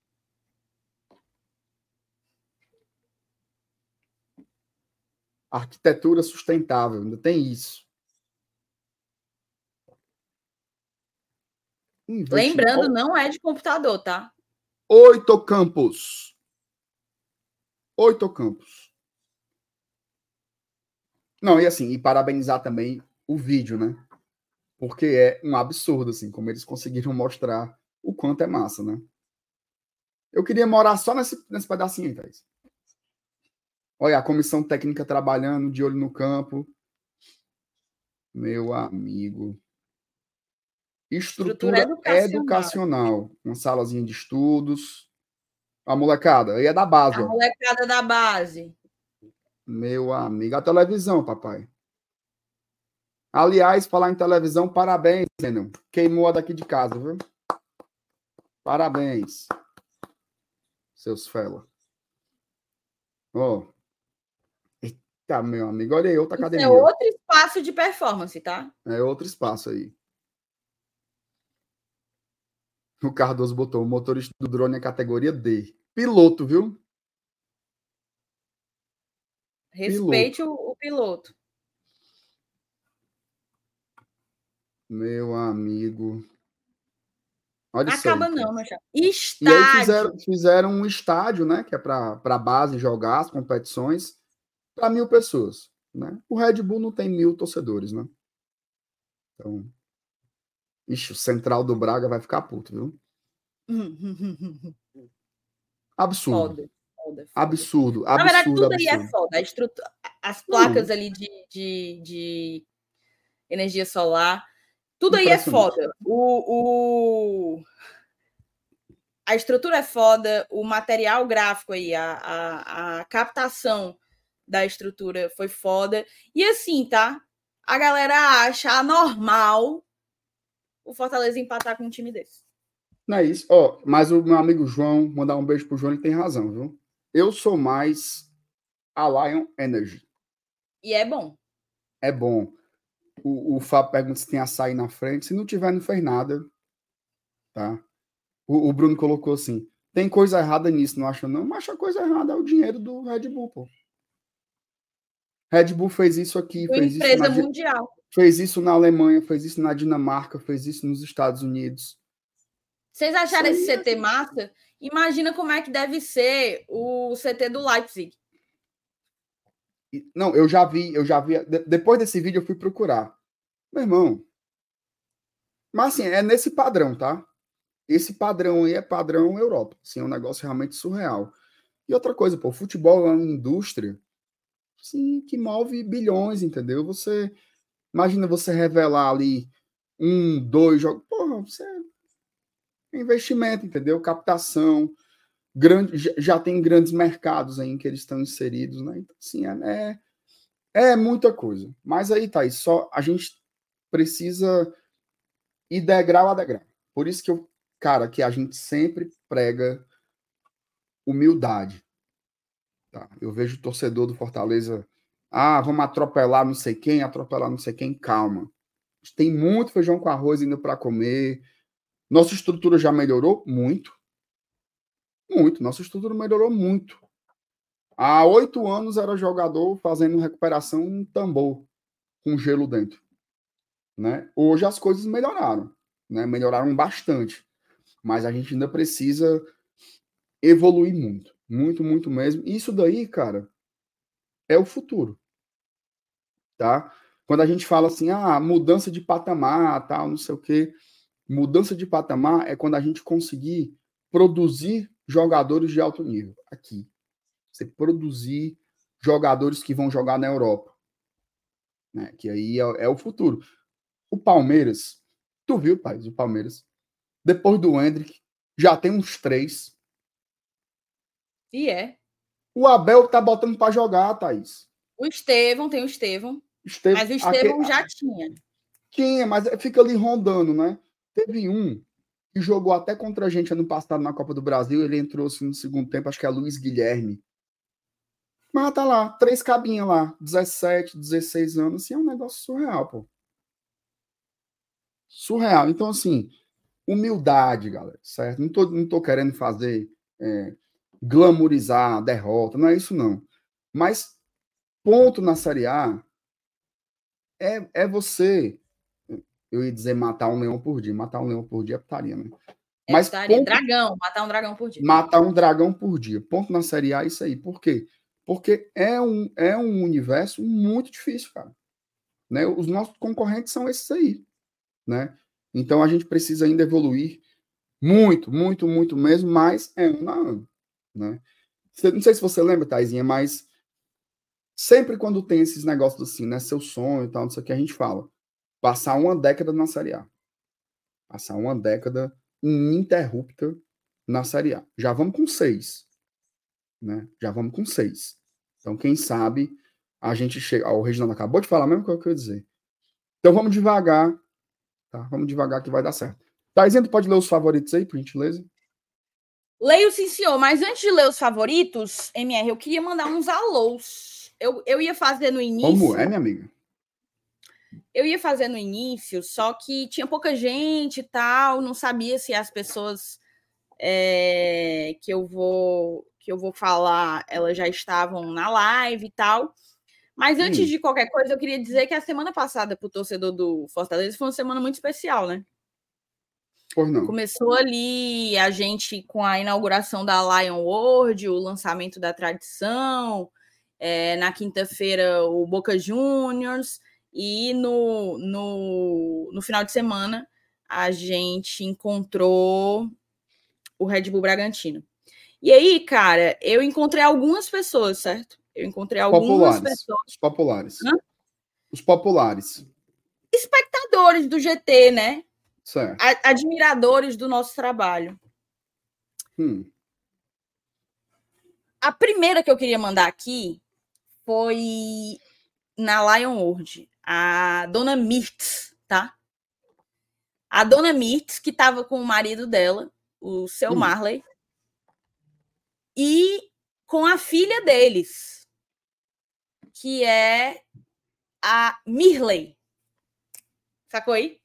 Arquitetura sustentável. Ainda tem isso. Lembrando, não é de computador, tá? 8 campos. 8 campos. Não, e assim, e parabenizar também o vídeo, né? Porque é um absurdo, assim, como eles conseguiram mostrar o quanto é massa, né? Eu queria morar só nesse pedacinho aí, Thaís. Olha, a comissão técnica trabalhando, de olho no campo. Meu amigo. Estrutura educacional. Uma salazinha de estudos. A molecada, aí é da base. A molecada da base. Meu amigo. A televisão, papai. Aliás, falar em televisão, parabéns, Zenon. Queimou a daqui de casa, viu? Parabéns. Seus fela. Ó. Tá, meu amigo, olha aí, outra Isso academia. é outro espaço de performance, tá? É outro espaço aí. O Cardoso botou, o motorista do drone é categoria D. Piloto, viu? Respeite o piloto. Meu amigo. Olha isso Acaba aí. não, meu chapa. E aí Estádio. fizeram um estádio, né? Que é para a base jogar as competições para 1.000 pessoas. Né? O Red Bull não tem 1.000 torcedores, né? Então. Ixi, o Central do Braga vai ficar puto, viu? Absurdo. Foda. Absurdo, Na verdade, absurdo, tudo aí é absurdo. foda. As placas ali de energia solar, tudo aí é foda. A estrutura é foda, o material gráfico aí, a captação da estrutura foi foda. E assim, tá? A galera acha anormal o Fortaleza empatar com um time desse. Não é isso. Ó, mas o meu amigo João, mandar um beijo pro João, ele tem razão, viu? Eu sou mais a Lion Energy. E é bom. É bom. O Fábio pergunta se tem açaí na frente. Se não tiver, não fez nada. Tá? O Bruno colocou assim: tem coisa errada nisso, não acha não? Mas a coisa errada é o dinheiro do Red Bull, pô. Red Bull fez isso aqui, fez isso empresa mundial. Fez isso na Alemanha, fez isso na Dinamarca, fez isso nos Estados Unidos. Vocês acharam esse CT massa? Imagina como é que deve ser o CT do Leipzig. Não, eu já vi. Depois desse vídeo eu fui procurar. Meu irmão. Mas assim, é nesse padrão, tá? Esse padrão aí é padrão Europa. Assim, é um negócio realmente surreal. E outra coisa, pô, o futebol é uma indústria assim, que move bilhões, entendeu? Você imagina você revelar ali 1, 2 jogos. Porra, você é investimento, entendeu? Captação. Já tem grandes mercados aí em que eles estão inseridos, né? Então, assim, é muita coisa. Mas aí, Thaís, só a gente precisa ir degrau a degrau. Por isso que a gente sempre prega humildade. Tá? Eu vejo o torcedor do Fortaleza, vamos atropelar não sei quem, calma. Tem muito feijão com arroz ainda para comer. Nossa estrutura já melhorou muito. Muito. Nossa estrutura melhorou muito. Há 8 anos era jogador fazendo recuperação em tambor, com gelo dentro. Né? Hoje as coisas melhoraram. Né? Melhoraram bastante. Mas a gente ainda precisa evoluir muito. Muito, muito mesmo. E isso daí, cara, é o futuro. Tá? Quando a gente fala assim, mudança de patamar, tal, não sei o quê. Mudança de patamar é quando a gente conseguir produzir jogadores de alto nível. Aqui. Você produzir jogadores que vão jogar na Europa. Né? Que aí é o futuro. O Palmeiras, tu viu, Thaís, o Palmeiras, depois do Endrick, já tem uns 3. E é. O Abel tá botando para jogar, Thaís. Tem o Estevão. Mas o Estevão já tinha. Tinha, mas fica ali rondando, né? Teve um que jogou até contra a gente ano passado na Copa do Brasil, ele entrou assim, no segundo tempo, acho que é Luiz Guilherme. Mas tá lá, 3 cabinhas lá, 17, 16 anos, assim, é um negócio surreal, pô. Surreal. Então, assim, humildade, galera, certo? Não tô querendo fazer glamorizar a derrota, não é isso não. Mas ponto na Série A é você, eu ia dizer matar um leão por dia. Matar um leão por dia é putaria, né? Mas dragão, matar um dragão por dia. Matar um dragão por dia. Ponto na Série A é isso aí. Por quê? Porque é um universo muito difícil, cara. Né? Os nossos concorrentes são esses aí. Né? Então a gente precisa ainda evoluir muito, muito, muito mesmo, mas é ano a ano. Né? Não sei se você lembra, Thaisinha, mas sempre quando tem esses negócios assim, né? Seu sonho e tal, não sei o que a gente fala. Passar uma década na Série A. Passar uma década ininterrupta na Série A. Já vamos com 6. Né? Já vamos com 6. Então, quem sabe a gente chega. O Reginaldo acabou de falar mesmo o que eu ia dizer. Então, vamos devagar. Tá? Vamos devagar que vai dar certo. Thaisinha, tu pode ler os favoritos aí, por gentileza? Leio sim, senhor. Mas antes de ler os favoritos, MR, eu queria mandar uns alôs. Eu ia fazer no início... Como é, minha amiga? Eu ia fazer no início, só que tinha pouca gente e tal, não sabia se as pessoas que eu vou falar, elas já estavam na live e tal. Mas antes de qualquer coisa, eu queria dizer que a semana passada, para o torcedor do Fortaleza, foi uma semana muito especial, né? Por não. Começou ali a gente com a inauguração da Lion World, o lançamento da tradição, na quinta-feira o Boca Juniors, e no final de semana a gente encontrou o Red Bull Bragantino. E aí, cara, eu encontrei algumas pessoas, certo? Eu encontrei algumas pessoas. Os populares. Hã? Os populares. Espectadores do GT, né? Certo. Admiradores do nosso trabalho. A primeira que eu queria mandar aqui foi na Lion World, a Dona Mirtz, tá? A Dona Mirtz, que estava com o marido dela, o seu Marley, e com a filha deles, que é a Mirley. Sacou aí?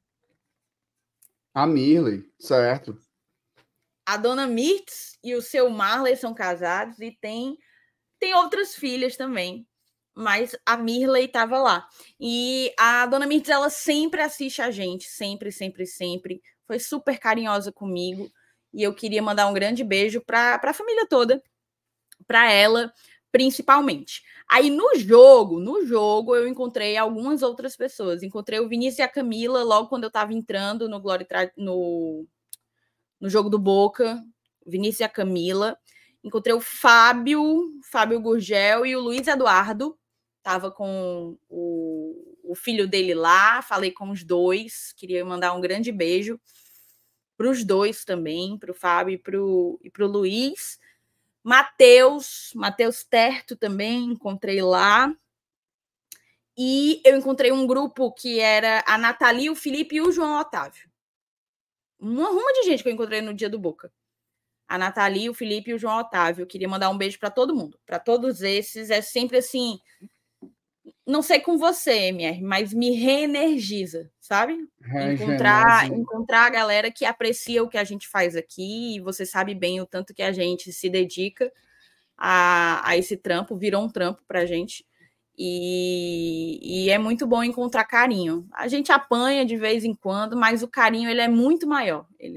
A Mirley, certo. A Dona Mirtz e o seu Marley são casados e tem outras filhas também, mas a Mirley estava lá. E a Dona Mirtz, ela sempre assiste a gente, sempre, sempre, sempre. Foi super carinhosa comigo e eu queria mandar um grande beijo para a família toda, para ela principalmente. Aí no jogo eu encontrei algumas outras pessoas. Encontrei o Vinícius e a Camila logo quando eu estava entrando no no jogo do Boca, o Vinícius e a Camila. Encontrei o Fábio Gurgel e o Luiz Eduardo. Estava com o filho dele lá, falei com os dois. Queria mandar um grande beijo para os dois também, para o Fábio e para o Luiz. Matheus Terto também, encontrei lá. E eu encontrei um grupo que era a Nathalie, o Felipe e o João Otávio. Uma ruma de gente que eu encontrei no dia do Boca. A Nathalie, o Felipe e o João Otávio. Eu queria mandar um beijo para todo mundo. Para todos esses. É sempre assim... Não sei com você, MR, mas me reenergiza, sabe? Encontrar a galera que aprecia o que a gente faz aqui. E você sabe bem o tanto que a gente se dedica a esse trampo. Virou um trampo pra gente. E é muito bom encontrar carinho. A gente apanha de vez em quando, mas o carinho ele é muito maior. Ele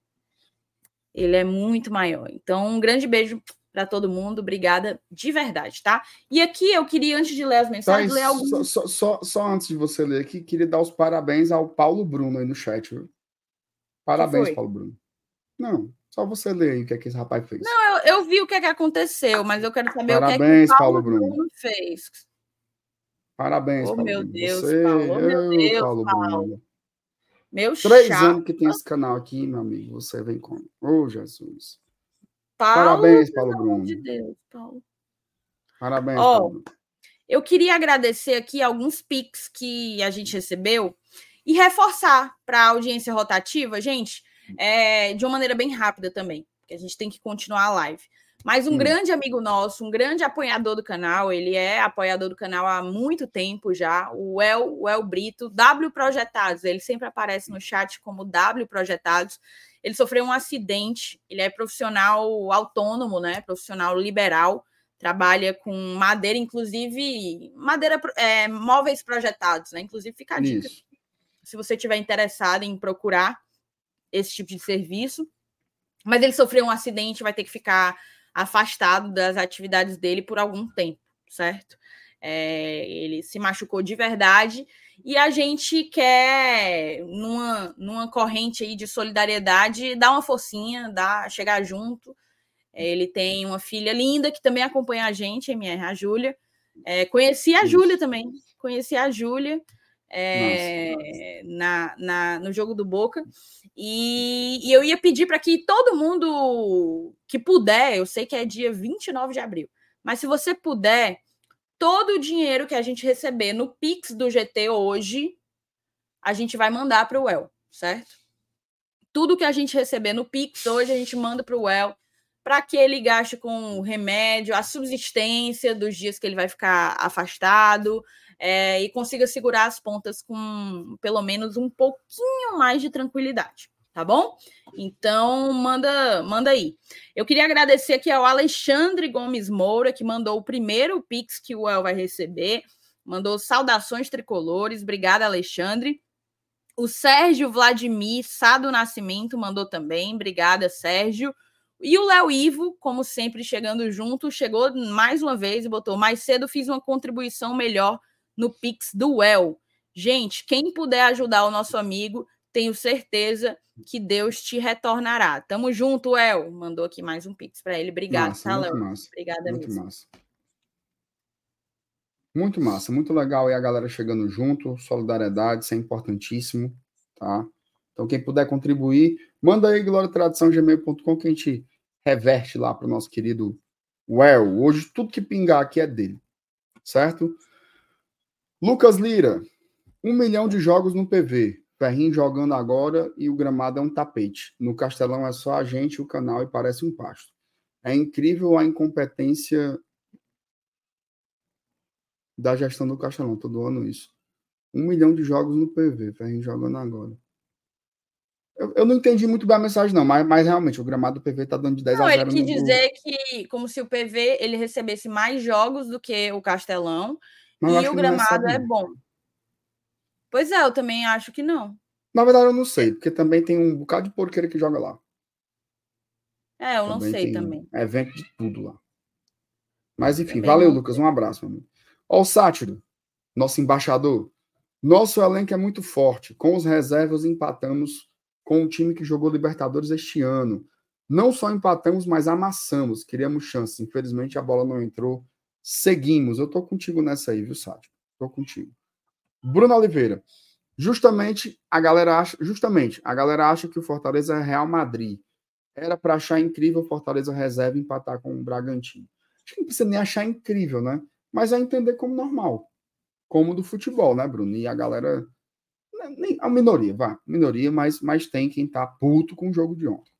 é muito maior. Então, um grande beijo para todo mundo. Obrigada de verdade, tá? E aqui eu queria, antes de ler as mensagens, ler algumas... Só antes de você ler aqui, queria dar os parabéns ao Paulo Bruno aí no chat, viu? Parabéns, Paulo Bruno. Não, só você ler aí o que é que esse rapaz fez. Não, eu vi o que é que aconteceu, mas eu quero saber parabéns, o que é que o Paulo Bruno fez. Parabéns, Paulo meu Bruno. Deus, você... Paulo. Oh, meu Deus, Paulo Paulo. Bruno. Meu 3 chato. anos que tem esse canal aqui, meu amigo. Você vem com... Oh, Jesus. Paulo, parabéns, Paulo Bruno. Pelo amor de Deus, Paulo. Parabéns, Paulo Bruno. Eu queria agradecer aqui alguns pics que a gente recebeu e reforçar para a audiência rotativa, gente, de uma maneira bem rápida também, porque a gente tem que continuar a live. Mas um grande amigo nosso, um grande apoiador do canal, ele é apoiador do canal há muito tempo já, o El Brito, W Projetados, ele sempre aparece no chat como W Projetados. Ele sofreu um acidente, ele é profissional autônomo, né? Profissional liberal, trabalha com madeira, inclusive móveis projetados, né? Inclusive fica a dica. Isso. Se você estiver interessado em procurar esse tipo de serviço. Mas ele sofreu um acidente, vai ter que ficar afastado das atividades dele por algum tempo, certo? Ele se machucou de verdade e a gente quer, numa corrente aí de solidariedade, dar uma forcinha, chegar junto. Ele tem uma filha linda que também acompanha a gente, a Júlia. Conheci a Júlia também, no jogo do Boca. E eu ia pedir para que todo mundo que puder, eu sei que é dia 29 de abril, mas se você puder, todo o dinheiro que a gente receber no Pix do GT hoje, a gente vai mandar para o El, certo? Tudo que a gente receber no Pix hoje, a gente manda para o El, para que ele gaste com o remédio, a subsistência dos dias que ele vai ficar afastado, e consiga segurar as pontas com pelo menos um pouquinho mais de tranquilidade, tá bom? Então, manda aí. Eu queria agradecer aqui ao Alexandre Gomes Moura, que mandou o primeiro Pix que o El vai receber, mandou saudações tricolores, obrigada, Alexandre. O Sérgio Vladimir Sá do Nascimento mandou também, obrigada, Sérgio. E o Léo Ivo, como sempre, chegando junto, chegou mais uma vez e botou: mais cedo fiz uma contribuição melhor no Pix do El. Gente, quem puder ajudar o nosso amigo, tenho certeza que Deus te retornará. Tamo junto, El. Mandou aqui mais um Pix para ele. Obrigado, Massa, tá, muito Léo? massa. Obrigada Muito mesmo. massa. Muito massa, muito legal aí a galera chegando junto, solidariedade, isso é importantíssimo, tá? Então, quem puder contribuir, manda aí gloriatradição@gmail.com que a gente reverte lá para o nosso querido Well. Hoje, tudo que pingar aqui é dele, certo? Lucas Lira, 1 milhão de jogos no PV, Ferrinho jogando agora e o gramado é um tapete. No Castelão é só a gente, o canal e parece um pasto. É incrível a incompetência da gestão do Castelão, tô doando isso. 1 milhão de jogos no PV, Ferrinho jogando agora. Eu não entendi muito bem a mensagem, não, mas realmente o gramado do PV tá dando de 10 a 0. Ele quis dizer que, como se o PV ele recebesse mais jogos do que o Castelão, Mas e o gramado é bom. Pois é, eu também acho que não. Na verdade, eu não sei, porque também tem um bocado de porqueira que joga lá. Eu não sei também. É evento de tudo lá. Mas enfim, Também valeu, não Lucas. sei. Um abraço, meu amigo. Ó, o Sátiro, nosso embaixador. Nosso elenco é muito forte. Com os reservas, empatamos com o time que jogou Libertadores este ano. Não só empatamos, mas amassamos. Queríamos chances. Infelizmente, a bola não entrou. Seguimos. Eu tô contigo nessa aí, viu, Sátiro? Tô contigo. Bruno Oliveira. Justamente, a galera acha que o Fortaleza é Real Madrid. Era para achar incrível o Fortaleza reserva empatar com o Bragantino. Acho que não precisa nem achar incrível, né? Mas é entender como normal. Como do futebol, né, Bruno? E a galera... A minoria, minoria, mas tem quem tá puto com o jogo de ontem.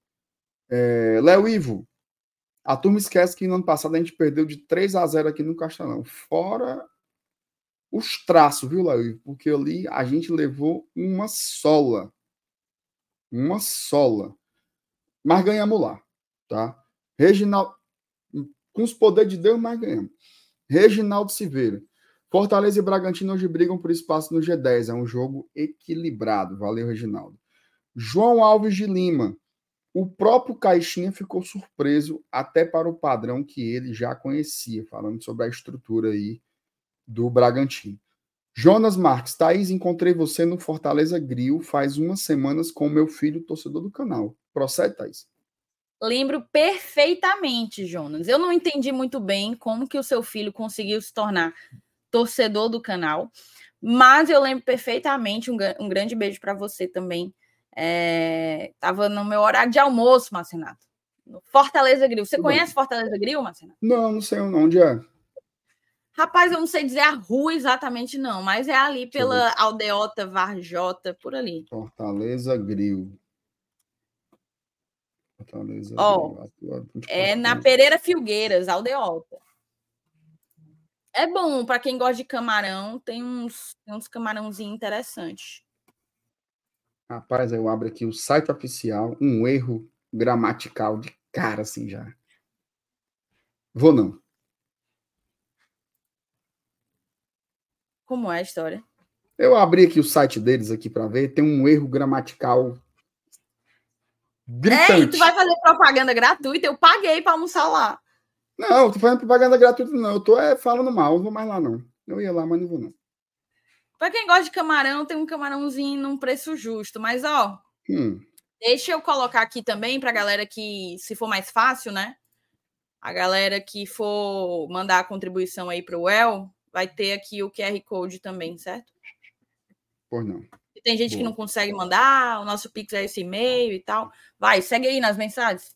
Léo Ivo. A turma esquece que no ano passado a gente perdeu de 3 a 0 aqui no Castelão. Fora os traços, viu, Léo Ivo? Porque ali a gente levou uma sola. Uma sola. Mas ganhamos lá, tá? Reginaldo, com os poderes de Deus, mas ganhamos. Reginaldo Silveira. Fortaleza e Bragantino hoje brigam por espaço no G10. É um jogo equilibrado. Valeu, Reginaldo. João Alves de Lima. O próprio Caixinha ficou surpreso até para o padrão que ele já conhecia, falando sobre a estrutura aí do Bragantino. Jonas Marques. Thaís, encontrei você no Fortaleza Grill faz umas semanas com o meu filho, torcedor do canal. Procede, Thaís? Lembro perfeitamente, Jonas. Eu não entendi muito bem como que o seu filho conseguiu se tornar torcedor do canal, mas eu lembro perfeitamente. Um grande beijo para você também. Tava no meu horário de almoço, Marcenato. No Fortaleza Grill. Você conhece Fortaleza Grill, Marcenato? Não sei onde é. Rapaz, eu não sei dizer a rua exatamente, não, mas é ali pela Aldeota, Varjota, por ali. Fortaleza Grill. Fortaleza Grill. É na Pereira Filgueiras, Aldeota. É bom, para quem gosta de camarão, tem uns camarãozinhos interessantes. Rapaz, eu abro aqui o site oficial, um erro gramatical de cara, assim, já. Vou não. Como é a história? Eu abri aqui o site deles aqui para ver, tem um erro gramatical gritante. E tu vai fazer propaganda gratuita? Eu paguei para almoçar lá. Não, eu tô fazendo propaganda gratuita, não. Eu tô falando mal, não vou mais lá, não. Eu ia lá, mas não vou, não. Para quem gosta de camarão, tem um camarãozinho num preço justo. Mas, deixa eu colocar aqui também para a galera que, se for mais fácil, né? A galera que for mandar a contribuição aí para o El, vai ter aqui o QR Code também, certo? Pois não. E tem gente que não consegue mandar, o nosso Pix é esse e-mail e tal. Vai, segue aí nas mensagens.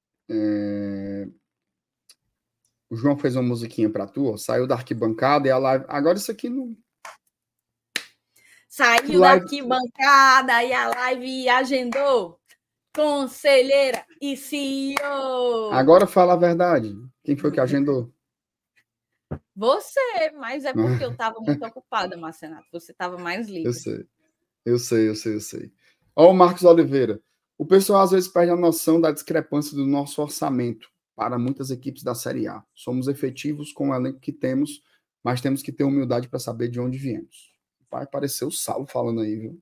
O João fez uma musiquinha para tu, ó, saiu da arquibancada e a live... Agora isso aqui não... Saiu da arquibancada e a live agendou. conselheira e CEO. Agora fala a verdade. Quem foi que agendou? Você, mas é porque eu estava muito ocupada, Marcenato. Você estava mais livre. Eu sei. Ó, o Marcos Oliveira. O pessoal às vezes perde a noção da discrepância do nosso orçamento para muitas equipes da Série A. Somos efetivos com o elenco que temos, mas temos que ter humildade para saber de onde viemos. Vai aparecer o Saulo falando aí, viu?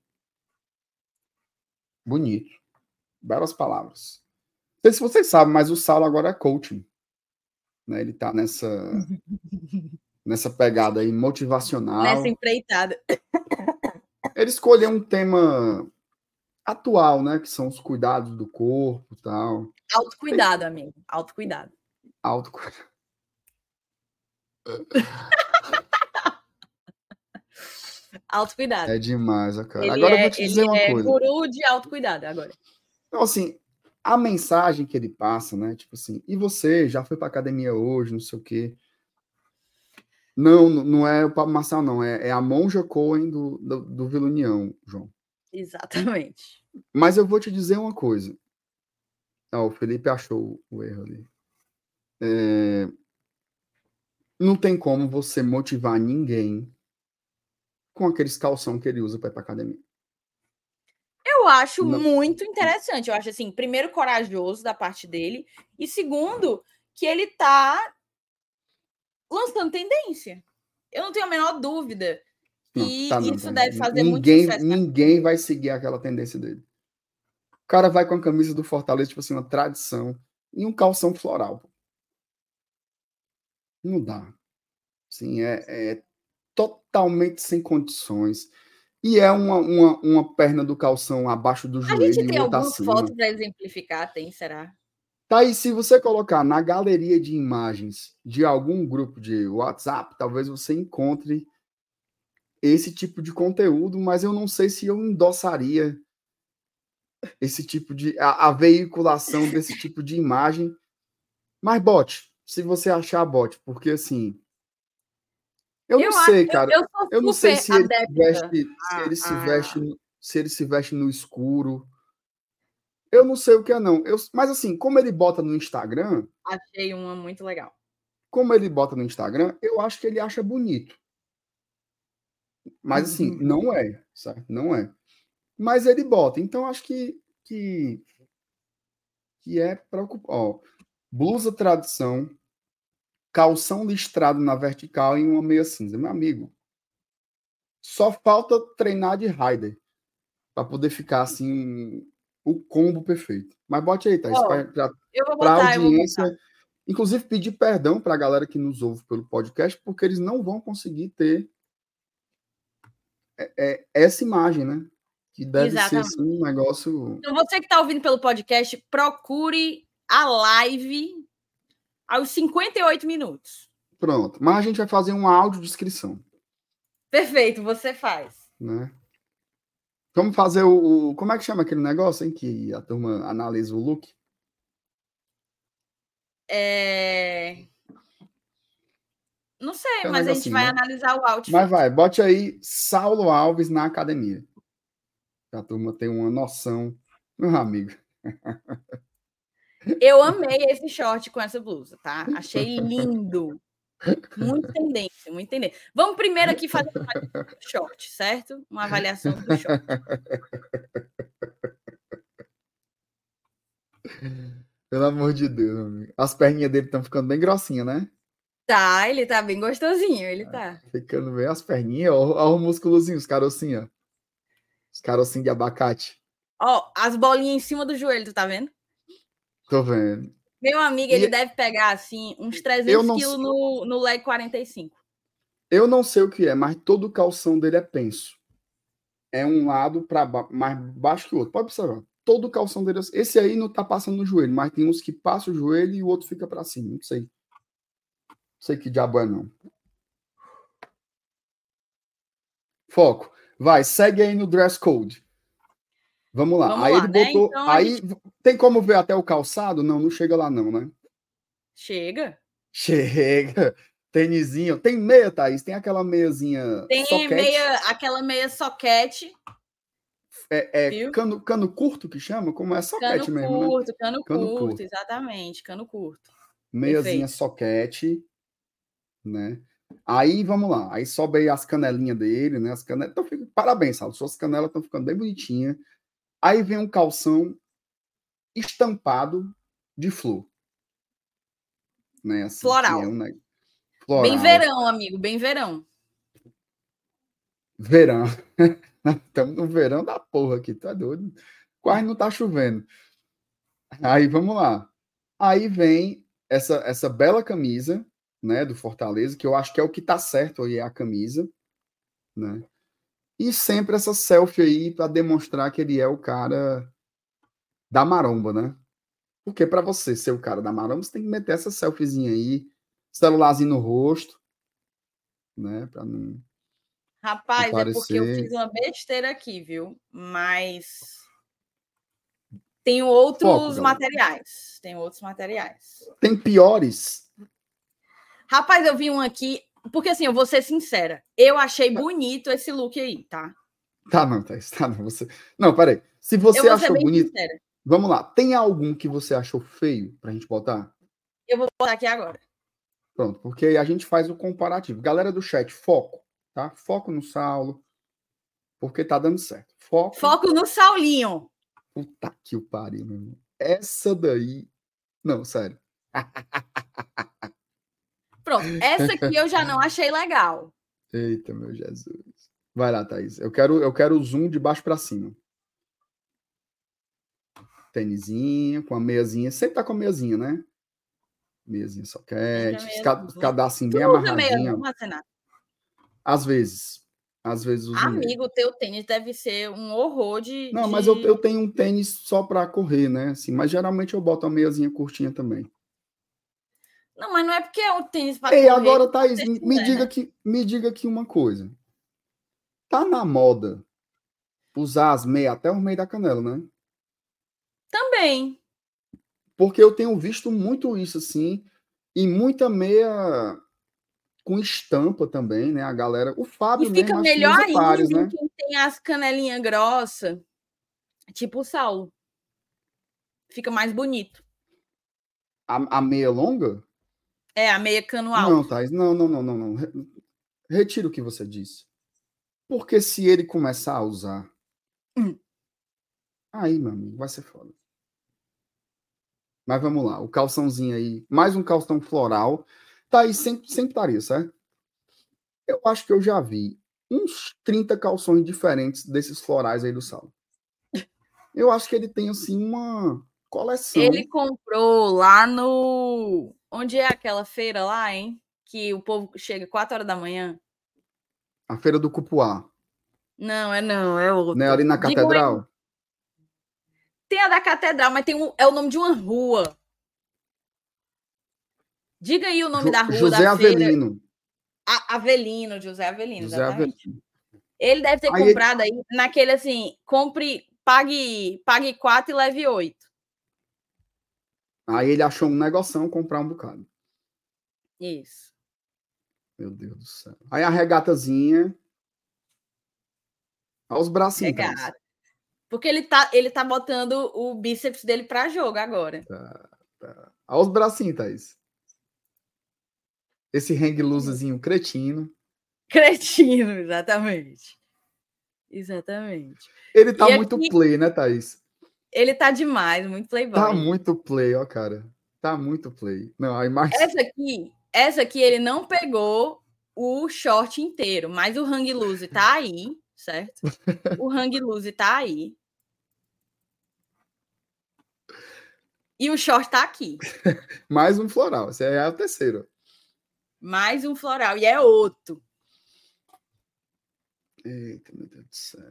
Bonito. Belas palavras. Não sei se vocês sabem, mas o Saulo agora é coaching. Né? Ele está nessa pegada aí motivacional. Nessa empreitada. Ele escolheu um tema atual, né? Que são os cuidados do corpo e tal. Autocuidado, amigo. Autocuidado. Autocuidado. É demais, cara. Agora eu vou te dizer uma coisa. Ele é guru de autocuidado agora. Então, assim, a mensagem que ele passa, né? Tipo assim, e você já foi pra academia hoje, não sei o quê. Não é o Pablo Marçal, não. É a Monja Cohen do Vila União, João. Exatamente. Mas eu vou te dizer uma coisa. O Felipe achou o erro ali. Não tem como você motivar ninguém com aqueles calção que ele usa para ir para academia. Eu acho muito interessante. Eu acho, assim, primeiro, corajoso da parte dele, e segundo, que ele tá lançando tendência. Eu não tenho a menor dúvida que isso deve fazer muito sucesso. Ninguém vai seguir aquela tendência dele. O cara vai com a camisa do Fortaleza, tipo assim, uma tradição, e um calção floral. Não dá. Assim, é totalmente sem condições. E é uma perna do calção abaixo do joelho. A gente tem algumas acima. fotos para exemplificar, tem, será? Tá aí, se você colocar na galeria de imagens de algum grupo de WhatsApp, talvez você encontre esse tipo de conteúdo, mas eu não sei se eu endossaria esse tipo de... a veiculação desse tipo de imagem. Mas bote, se você achar, bote, porque assim... Eu não sei, cara. Eu não sei se ele se veste no escuro. Eu não sei o que é, não. Mas assim, como ele bota no Instagram... Achei uma muito legal. Como ele bota no Instagram, eu acho que ele acha bonito. Mas assim, não é, certo? Não é. Mas ele bota. Então, acho que é preocupante. Blusa tradição, calção listrado na vertical e uma meia cinza. Meu amigo, só falta treinar de rider para poder ficar assim o combo perfeito. Mas bote aí, Thaís, para a audiência. Inclusive, pedir perdão para a galera que nos ouve pelo podcast, porque eles não vão conseguir ter essa imagem, né? Que deve ser assim, um negócio... Então, você que está ouvindo pelo podcast, procure a live aos 58 minutos. Pronto. Mas a gente vai fazer uma audiodescrição. Perfeito, você faz. Né? Vamos fazer o... Como é que chama aquele negócio, hein? Que a turma analisa o look? Não sei, mas a gente vai analisar o outfit. Mas vai, bote aí Saulo Alves na academia. A turma tem uma noção. Meu amigo. Eu amei esse short com essa blusa, tá? Achei lindo. Muito tendência, muito tendência. Vamos primeiro aqui fazer uma avaliação do short, certo? Uma avaliação do short. Pelo amor de Deus, amigo. As perninhas dele estão ficando bem grossinhas, né? Tá, ele tá bem gostosinho, ele tá. Ficando bem as perninhas, olha o músculozinho, os carocinhos, ó. Os carocinhos de abacate. Ó, as bolinhas em cima do joelho, tu tá vendo? Tô vendo. Meu amigo, ele deve pegar, assim, uns 300 quilos no leg 45. Eu não sei o que é, mas todo o calção dele é penso. É um lado para mais baixo que o outro. Pode observar. Todo o calção dele... Esse aí não tá passando no joelho, mas tem uns que passam o joelho e o outro fica para cima. Não sei. Não sei que diabo é, não. Foco. Vai, segue aí no dress code. Vamos lá. Aí ele botou... Então, aí tem como ver até o calçado? Não chega lá não, né? Chega. Tênisinho. Tem meia, Thaís? Tem aquela meiazinha Tem soquete. Aquela meia soquete. Viu? Cano curto que chama? Como é soquete mesmo, né? Cano Cano curto, curto. exatamente, cano curto. Meiazinha Perfeito. soquete, né? Aí, vamos lá. Aí sobe aí as canelinhas dele, né? As canelas. Parabéns, Saulo. Suas canelas estão ficando bem bonitinhas. Aí vem um calção estampado de flor. Né? Assim, que é Floral. um né? Bem Floral. verão, amigo, bem verão. Verão. Estamos no verão da porra aqui, tá doido? Quase não tá chovendo. Aí, vamos lá. Aí vem essa bela camisa, né, do Fortaleza, que eu acho que é o que tá certo aí, é a camisa, né? E sempre essa selfie aí para demonstrar que ele é o cara da maromba, né? Porque para você ser o cara da maromba, você tem que meter essa selfiezinha aí, celularzinho no rosto, né, para não Rapaz, é porque eu fiz aparecer. uma besteira aqui, viu? Mas tenho Foco, outros galera. materiais. Tenho outros materiais. Tem piores. Rapaz, eu vi um aqui, porque assim, eu vou ser sincera. Eu achei bonito esse look aí, tá? Tá, não, Thaís, tá, não. Você... Não, peraí. Se Eu você vou ser achou bem bonito, sincera. vamos lá. Tem algum que você achou feio pra gente botar? Eu vou botar aqui agora. Pronto, porque aí a gente faz o comparativo. Galera do chat, foco, tá? Foco no Saulo, porque tá dando certo. Foco. Foco no Saulinho. Puta que o pariu, meu irmão. Essa daí. Não, sério. Pronto, essa aqui eu já não achei legal. Eita, meu Jesus. Vai lá, Thaís. Eu quero o zoom de baixo pra cima. Tênisinho, com a meiazinha. Sempre tá com a meiazinha, né? Meiazinha soquete. Cadastro Tu bem não usa meia, amarradinho. não, Renato? Às vezes. Às vezes uso meia. Amigo, teu tênis deve ser um horror Não, mas eu tenho um tênis só para correr, né? Assim, mas geralmente eu boto a meiazinha curtinha também. Não, mas não é porque é um tênis para Ei, correr agora, que Thaís, você estiver, né? me diga aqui uma coisa. Tá na moda usar as meias até o meio da canela, né? Também. Porque eu tenho visto muito isso, assim, e muita meia com estampa também, né? A galera. O E Fábio fica mesmo, acho que melhor usa pares, ainda em né? quem tem as canelinhas grossas, tipo o Saulo. Fica mais bonito. A meia longa? É, a meia cano Não, alto. Thaís, não. Retiro o que você disse. Porque se ele começar a usar, aí, meu amigo, vai ser foda. Mas vamos lá, o calçãozinho aí, mais um calção floral. Tá aí, sempre estaria, certo? Eu acho que eu já vi uns 30 calções diferentes desses florais aí do Saulo. Eu acho que ele tem, assim, uma coleção. Ele comprou lá no... Onde é aquela feira lá, hein? Que o povo chega 4 horas da manhã. A Feira do Cupuá. Não, é Né? outra. Ali na Digam aí. Catedral. Tem a da Catedral, mas tem é o nome de uma rua. Diga aí o nome da rua da José feira. Avelino. Avelino, José Avelino, José exatamente. Avelino. Ele deve ter Aí comprado aí naquele assim, pague 4 e leve 8. Aí ele achou um negoção comprar um bocado. Isso. Meu Deus do céu. Aí a regatazinha. Olha os bracinhos, Thaís. Porque ele tá botando o bíceps dele para jogo agora. Tá. Olha os bracinhos, Thaís. Esse hang loosezinho cretino. Cretino, exatamente. Exatamente. Ele tá E muito aqui, play, né, Thaís? ele tá demais, muito playboy. Tá muito play, ó, cara. Tá muito play. Não, aí mais... Essa aqui ele não pegou o short inteiro, mas o hang loose tá aí, certo? O hang loose tá aí. E o short tá aqui. Mais um floral. Esse é o terceiro. Mais um floral. E é outro. Eita, meu Deus do céu.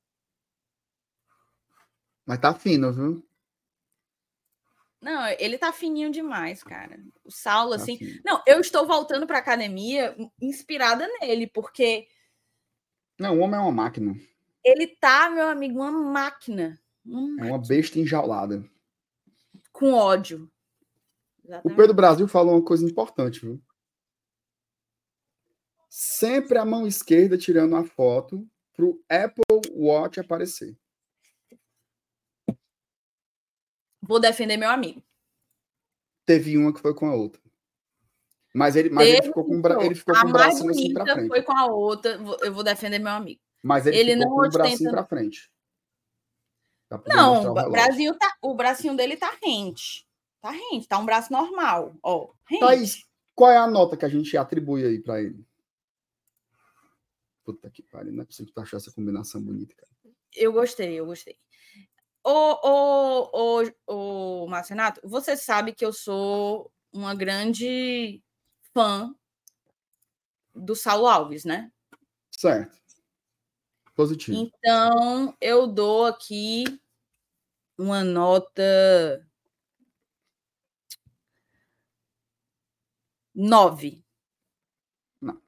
Mas tá fino, viu? Não, ele tá fininho demais, cara. O Saulo, Tá assim... fino. Não, eu estou voltando pra academia inspirada nele, porque... Não, o homem é uma máquina. Ele tá, meu amigo, uma máquina. É uma besta enjaulada. Com ódio. O Pedro Brasil falou uma coisa importante, viu? Sempre a mão esquerda tirando a foto pro Apple Watch aparecer. Vou defender meu amigo. Teve uma que foi com a outra. Mas ele ficou com o bracinho assim pra frente. Foi com a outra. Eu vou defender meu amigo. Mas ele ficou com o bracinho pra frente. Não, o bracinho dele tá rente. Tá rente, tá um braço normal. Ó, rente. Thaís, qual é a nota que a gente atribui aí pra ele? Puta que pariu, não é possível que tu achou essa combinação bonita, cara. Eu gostei. Márcio Renato, você sabe que eu sou uma grande fã do Saulo Alves, né? Certo. Positivo. Então, eu dou aqui uma nota 9. Não.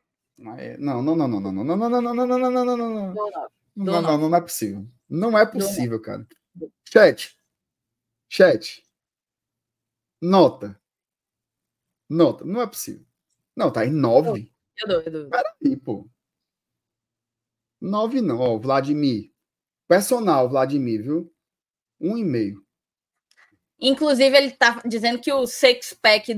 Não é possível. Não é possível, cara. Chat. Nota. Não é possível. Não, tá em 9. Eu dou. Peraí, pô. 9 não. Ó, Vladimir. Personal, Vladimir, viu? 1,5. Inclusive, ele tá dizendo que o six-pack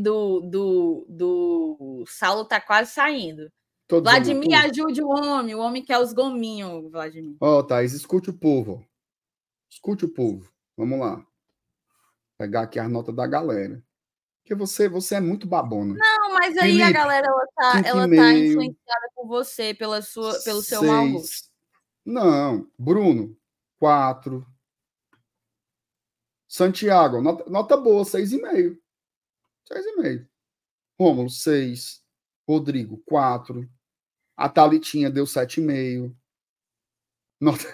do Saulo tá quase saindo. Todos Vladimir, ajude o homem quer os gominhos, Vladimir. Ó, Thaís, escute o povo. Vamos lá. Pegar aqui a nota da galera. Porque você é muito babona. Não, mas aí Felipe, a galera, ela tá influenciada por você, pelo seu mau gosto. Não, Bruno, 4. Santiago, nota boa, 6,5. 6,5. Rômulo, 6. Rodrigo, 4. A Thalitinha deu 7,5. Nota...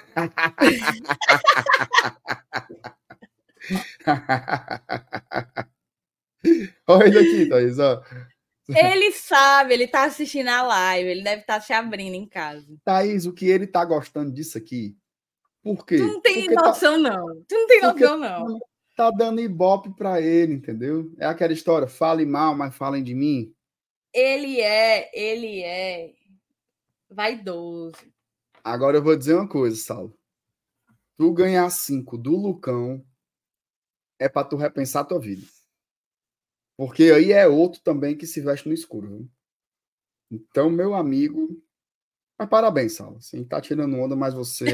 Olha ele aqui, Thaís, ó. Ele sabe, ele tá assistindo a live, ele deve estar se abrindo em casa. Thaís, o que ele tá gostando disso aqui? Por quê? Tu não tem noção, não. Tu não tem noção, não. Tá dando ibope pra ele, entendeu? É aquela história, fale mal, mas falem de mim. Ele é vaidoso. Agora eu vou dizer uma coisa, Saulo. Tu ganhar 5 do Lucão é pra tu repensar a tua vida. Porque aí é outro também que se veste no escuro. Viu? Então, meu amigo... Mas parabéns, Saulo. Assim, tá tirando onda, mas você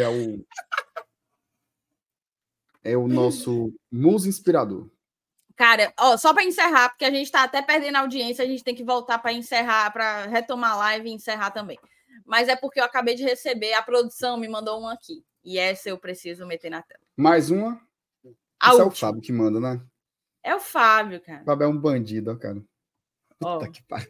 é o nosso muso inspirador. Cara, ó, só para encerrar, porque a gente tá até perdendo a audiência, a gente tem que voltar para encerrar, para retomar a live e encerrar também. Mas é porque eu acabei de receber, a produção me mandou uma aqui. E essa eu preciso meter na tela. Mais uma? Isso é o Fábio que manda, né? É o Fábio, cara. O Fábio é um bandido, ó, cara. Puta que pariu.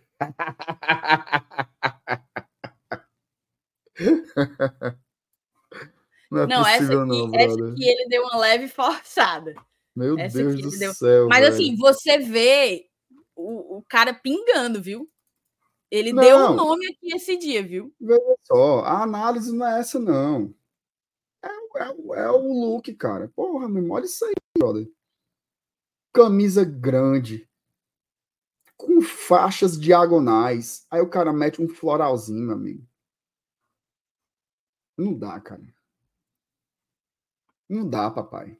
Não é possível, essa aqui ele deu uma leve forçada. Meu Deus do céu. Mas velho, assim, você vê o cara pingando, viu? Ele deu um nome aqui esse dia, viu? Veja só, a análise não é essa, não. É o look, cara. Porra, olha isso aí, brother. Camisa grande, com faixas diagonais. Aí o cara mete um floralzinho, meu amigo. Não dá, cara. Não dá, papai.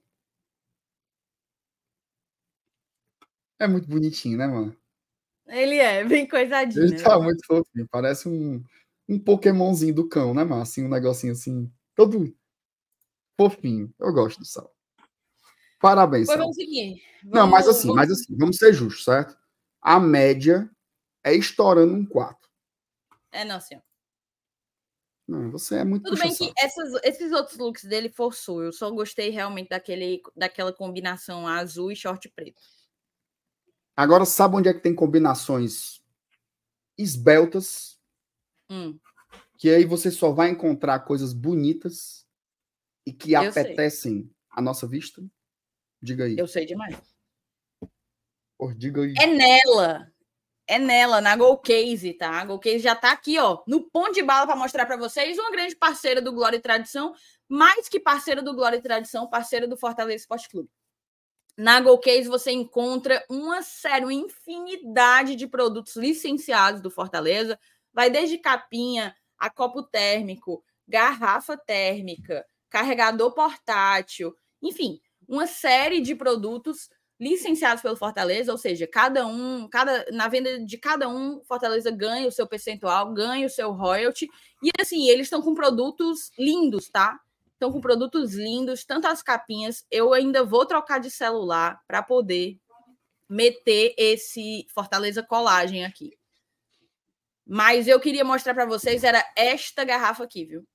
É muito bonitinho, né, mano? Ele é bem coisadinho. Ele tá muito fofinho. Parece um Pokémonzinho do cão, né, mano? Assim, um negocinho assim, todo fofinho. Eu gosto do Sal. Parabéns, Sal. Vamos seguir. Não, mas assim, vamos ser justos, certo? A média é estourando um 4. É, não, senhor. Não, você é muito Tudo bem que esses outros looks dele forçou. Eu só gostei realmente daquela combinação azul e short preto. Agora, sabe onde é que tem combinações esbeltas? Que aí você só vai encontrar coisas bonitas e que apetecem a nossa vista? Diga aí. Eu sei demais. Pô, diga aí. É nela, na GoCase, tá? A GoCase já tá aqui, ó, no ponto de bala para mostrar para vocês, uma grande parceira do Glória e Tradição, mais que parceira do Glória e Tradição, parceira do Fortaleza Esporte Clube. Na GoCase você encontra uma infinidade de produtos licenciados do Fortaleza, vai desde capinha a copo térmico, garrafa térmica, carregador portátil, enfim, uma série de produtos licenciados pelo Fortaleza, ou seja, na venda de cada um, Fortaleza ganha o seu percentual, ganha o seu royalty, e assim, eles estão com produtos lindos, tá? Estão com produtos lindos, tanto as capinhas, eu ainda vou trocar de celular para poder meter esse Fortaleza Colagem aqui. Mas eu queria mostrar para vocês, era esta garrafa aqui, viu?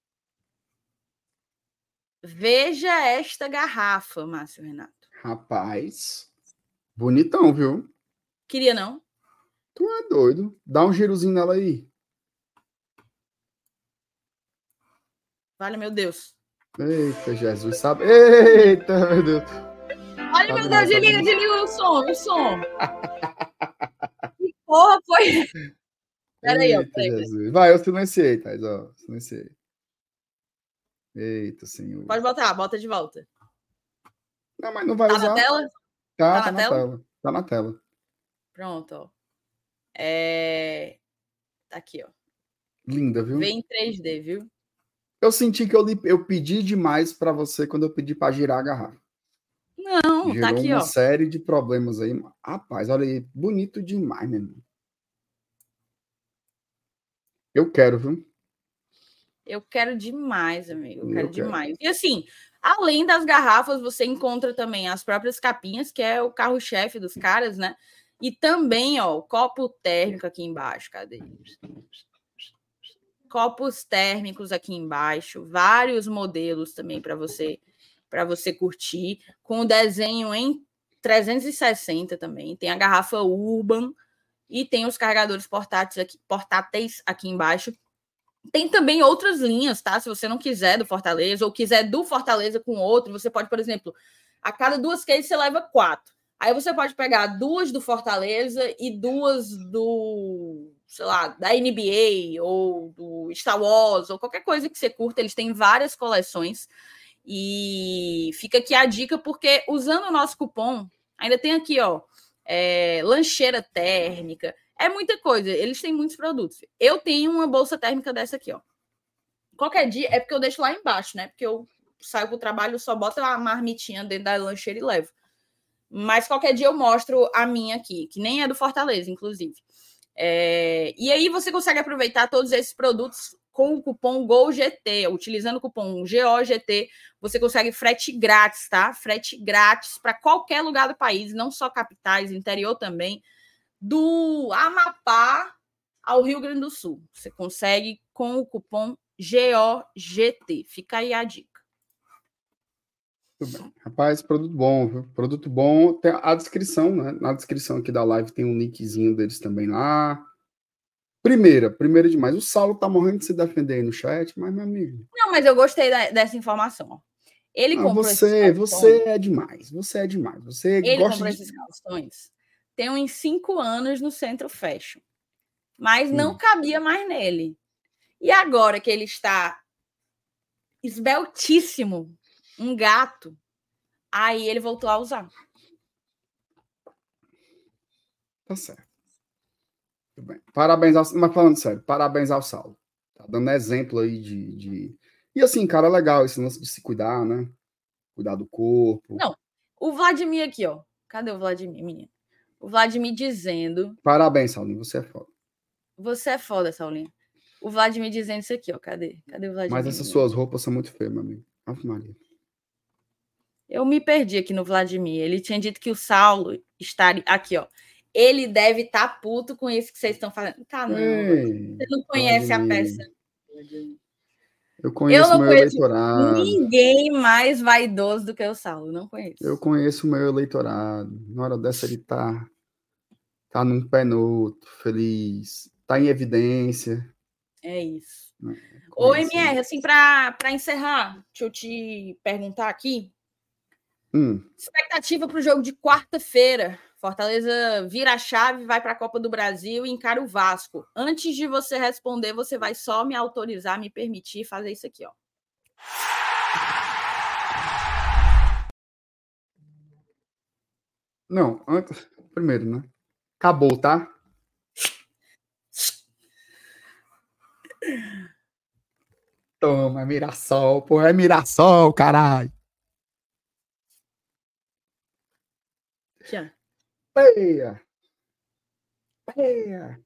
Veja esta garrafa, Márcio Renato. Rapaz, bonitão, viu? Queria, não? Tu é doido. Dá um girozinho nela aí. Vale, meu Deus. Eita, Jesus, sabe? Eita, meu Deus. Olha, Sabe meu não, Deus, sabe desliga o som. Que porra foi? Peraí, ó. Eita, Jesus. Vai, eu silenciei, Thais, ó. Silenciei. Eita, senhor. Pode botar, bota de volta. Não, mas não vai Tá usar. na tela? Tá na tela. Tá na tela. Pronto, ó. Tá aqui, ó. Linda, viu? Vem em 3D, viu? Eu senti que eu pedi demais para você quando eu pedi para girar a garrafa. Não, Gerou tá aqui, uma ó. série de problemas aí. Rapaz, olha aí. Bonito demais, meu irmão. Eu quero, viu? Eu quero demais, amigo. Eu quero demais. E assim, além das garrafas, você encontra também as próprias capinhas, que é o carro-chefe dos caras, né? E também, ó, o copo térmico aqui embaixo. Cadê? Copos térmicos aqui embaixo, vários modelos também para você curtir, com o desenho em 360 também. Tem a garrafa Urban e tem os carregadores portáteis aqui embaixo. Tem também outras linhas, tá? Se você não quiser do Fortaleza ou quiser do Fortaleza com outro, você pode, por exemplo, a cada 2 cases você leva 4. Aí você pode pegar 2 do Fortaleza e 2 do, sei lá, da NBA ou do Star Wars ou qualquer coisa que você curta. Eles têm várias coleções e fica aqui a dica, porque usando o nosso cupom, ainda tem aqui, ó, lancheira térmica, é muita coisa. Eles têm muitos produtos. Eu tenho uma bolsa térmica dessa aqui, ó. Qualquer dia, é porque eu deixo lá embaixo, né? Porque eu saio pro trabalho, só boto uma marmitinha dentro da lancheira e levo. Mas qualquer dia eu mostro a minha aqui, que nem é do Fortaleza, inclusive. E aí você consegue aproveitar todos esses produtos com o cupom GOLGT. Utilizando o cupom GOGT, você consegue frete grátis, tá? Frete grátis para qualquer lugar do país, não só capitais, interior também. Do Amapá ao Rio Grande do Sul. Você consegue com o cupom GOGT. Fica aí a dica. Tudo bem. Rapaz, produto bom, viu? Produto bom. Tem a descrição, né? Na descrição aqui da live tem um linkzinho deles também lá. Primeira demais. O Saulo tá morrendo de se defender aí no chat, mas, meu amigo. Não, mas eu gostei dessa informação. Ó. Ele comprou você é demais. Você é demais. Ele comprou esses calções tem uns 5 anos no Centro Fashion, mas não cabia mais nele. E agora que ele está esbeltíssimo, um gato, aí ele voltou a usar. Tá certo. Tudo bem. Parabéns ao... Mas falando sério, parabéns ao Saulo. Tá dando exemplo aí de... E assim, cara, legal esse lance de se cuidar, né? Cuidar do corpo. Não, o Vladimir aqui, ó. Cadê o Vladimir, menina? O Vladimir dizendo... Parabéns, Saulinho, você é foda. Você é foda, Saulinho. O Vladimir dizendo isso aqui, ó. Cadê o Vladimir? Mas essas suas roupas são muito feias, meu amigo. Ave Maria. Eu me perdi aqui no Vladimir. Ele tinha dito que o Saulo estaria... Aqui, ó. Ele deve estar puto com isso que vocês estão fazendo. Tá, não. Você não conhece Vladimir. A peça. Eu conheço o meu eleitorado. Ninguém mais vaidoso do que o Saulo. Não conheço. Eu conheço o meu eleitorado. Na hora dessa ele tá num pé no outro, feliz. Tá em evidência. É isso. Ô, MR, assim, para encerrar, deixa eu te perguntar aqui. Expectativa para o jogo de quarta-feira. Fortaleza vira a chave, vai para a Copa do Brasil e encara o Vasco. Antes de você responder, você vai só me autorizar, me permitir fazer isso aqui, ó. Não, antes, primeiro, né? Acabou, tá? Toma, é Mirassol, porra, é Mirassol, caralho. Tchau. Peia! Peia!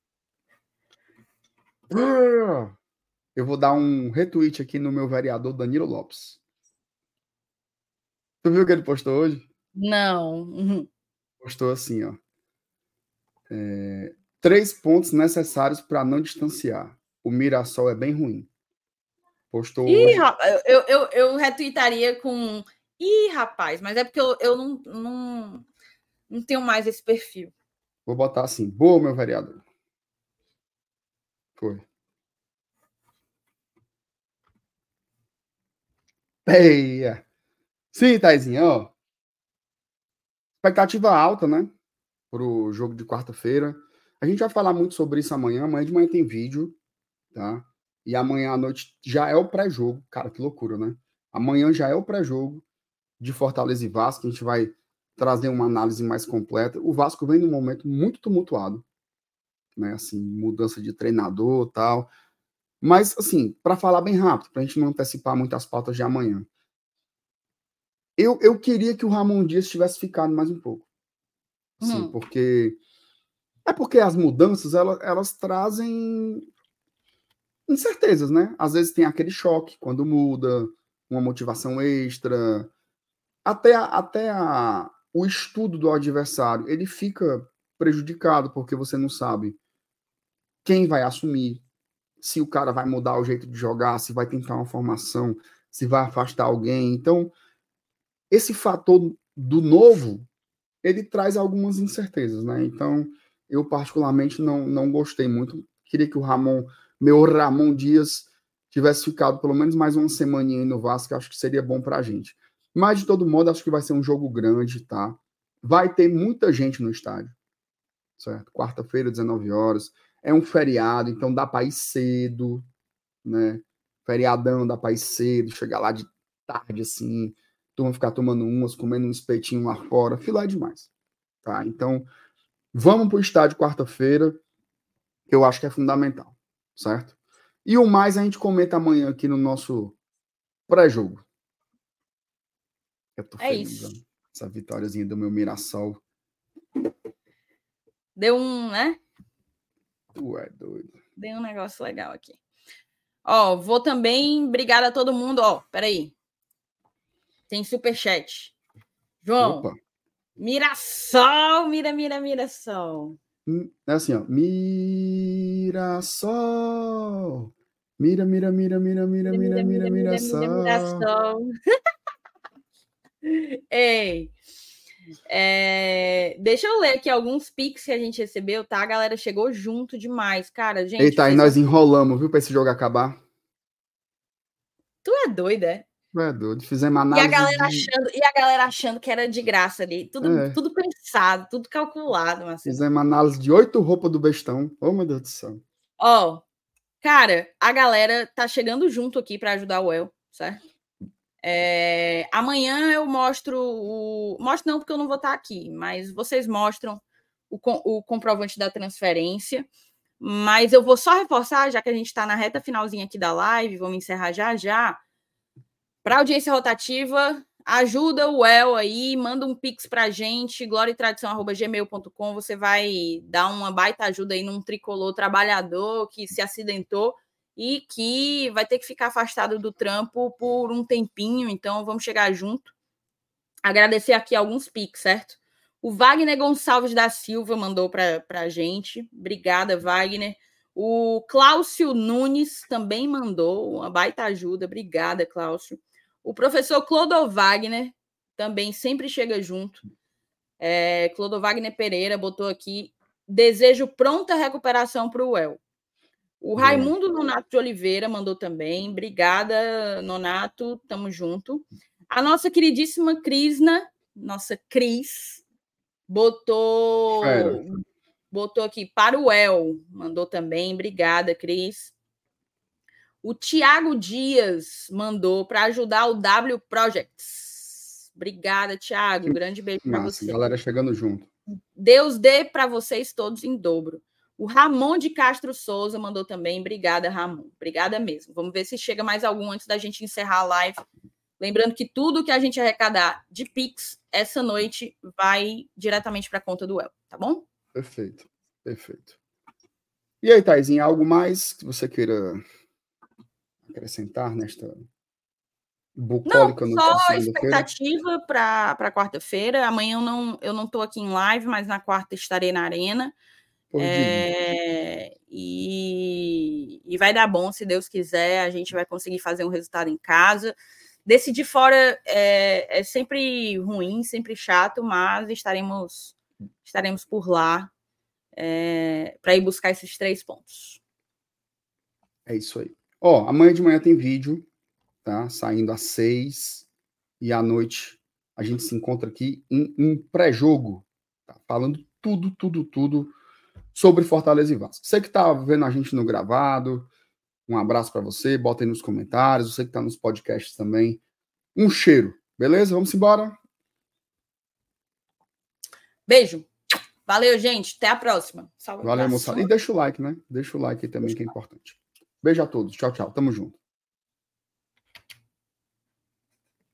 Eu vou dar um retweet aqui no meu vereador Danilo Lopes. Tu viu o que ele postou hoje? Não. Uhum. Postou assim, ó. 3 pontos necessários para não distanciar. O Mirassol é bem ruim. Postou hoje. Eu retuitaria com... Ih, rapaz, mas é porque eu não tenho mais esse perfil. Vou botar assim. Boa, meu vereador. Foi. Peia! Sim, Taizinha, ó. Expectativa alta, né? Pro jogo de quarta-feira. A gente vai falar muito sobre isso amanhã. Amanhã de manhã tem vídeo, tá? E amanhã à noite já é o pré-jogo. Cara, que loucura, né? Amanhã já é o pré-jogo de Fortaleza e Vasco. A gente vai trazer uma análise mais completa. O Vasco vem num momento muito tumultuado, né? Assim, mudança de treinador e tal. Mas, assim, para falar bem rápido, para a gente não antecipar muitas pautas de amanhã. Eu queria que o Ramon Dias tivesse ficado mais um pouco. Sim, porque as mudanças elas trazem incertezas, né? Às vezes tem aquele choque quando muda, uma motivação extra, o estudo do adversário, ele fica prejudicado porque você não sabe quem vai assumir, se o cara vai mudar o jeito de jogar, se vai tentar uma formação, se vai afastar alguém. Então, esse fator do novo, ele traz algumas incertezas, né? Então, eu particularmente não gostei muito. Queria que meu Ramon Dias, tivesse ficado pelo menos mais uma semaninha aí no Vasco, acho que seria bom pra gente. Mas, de todo modo, acho que vai ser um jogo grande, tá? Vai ter muita gente no estádio, certo? Quarta-feira, 19 horas. É um feriado, então dá pra ir cedo, né? Feriadão, dá pra ir cedo, chegar lá de tarde, assim, turma ficar tomando umas, comendo um espetinho lá fora, filé demais, tá? Então, vamos pro estádio quarta-feira, que eu acho que é fundamental, certo? E o mais a gente comenta amanhã aqui no nosso pré-jogo. Eu tô feliz, isso. né? Essa vitóriazinha do meu Mirassol. Deu um, né? Tu é doido. Deu um negócio legal aqui. Ó, vou também... Obrigada a todo mundo. Ó, peraí. Tem superchat. João. Opa. Mirassol, Mirassol. É assim, ó. Mirassol. Mira, Mirassol. Ei, deixa eu ler aqui alguns pics que a gente recebeu, tá? A galera chegou junto demais, cara. Gente, eita, aí nós enrolamos, viu, pra esse jogo acabar. Tu é doido, é? Tu é doido. Fizemos análise e a galera achando que era de graça ali. Tudo pensado, tudo calculado, Marcelo. Fizemos análise de 8 roupas do bestão. Oh, meu Deus do céu. Ó, cara, a galera tá chegando junto aqui para ajudar o El, certo? Amanhã eu mostro Mostro não, porque eu não vou estar aqui, mas vocês mostram o comprovante da transferência. Mas eu vou só reforçar, já que a gente está na reta finalzinha aqui da live, vamos encerrar já. Para audiência rotativa, ajuda o El aí, manda um pix para a gente, gloriatradição@gmail.com. Você vai dar uma baita ajuda aí num tricolor trabalhador que se acidentou e que vai ter que ficar afastado do trampo por um tempinho, então vamos chegar junto. Agradecer aqui alguns pics, certo? O Wagner Gonçalves da Silva mandou para a gente. Obrigada, Wagner. O Cláudio Nunes também mandou uma baita ajuda. Obrigada, Cláudio. O professor Clodo Wagner também sempre chega junto. Clodo Wagner Pereira botou aqui: desejo pronta recuperação para o El. O Raimundo Nonato de Oliveira mandou também. Obrigada, Nonato. Tamo junto. A nossa queridíssima Crisna, nossa Cris, botou aqui para o El. Mandou também. Obrigada, Cris. O Tiago Dias mandou para ajudar o W Projects. Obrigada, Tiago. Grande beijo para você. Galera chegando junto. Deus dê para vocês todos em dobro. O Ramon de Castro Souza mandou também. Obrigada, Ramon. Obrigada mesmo. Vamos ver se chega mais algum antes da gente encerrar a live. Lembrando que tudo que a gente arrecadar de Pix essa noite vai diretamente para a conta do El, tá bom? Perfeito, perfeito. E aí, Thaisinha, algo mais que você queira acrescentar nesta bucólica noite de só segunda-feira? expectativa para quarta-feira. Amanhã eu não estou aqui em live, mas na quarta estarei na Arena. E vai dar bom, se Deus quiser. A gente vai conseguir fazer um resultado em casa. Decidir fora é sempre ruim, sempre chato, mas estaremos por lá para ir buscar esses 3 pontos. É isso aí. Amanhã de manhã tem vídeo, tá? Saindo às 6 e à noite a gente se encontra aqui em um pré-jogo, tá? Falando tudo sobre Fortaleza e Vasco. Você que tá vendo a gente no gravado, um abraço para você, bota aí nos comentários, você que tá nos podcasts também, um cheiro, beleza? Vamos embora? Beijo. Valeu, gente. Até a próxima. Valeu, moçada. E deixa o like, né? Deixa o like aí também, que é importante. Beijo a todos. Tchau, tchau. Tamo junto.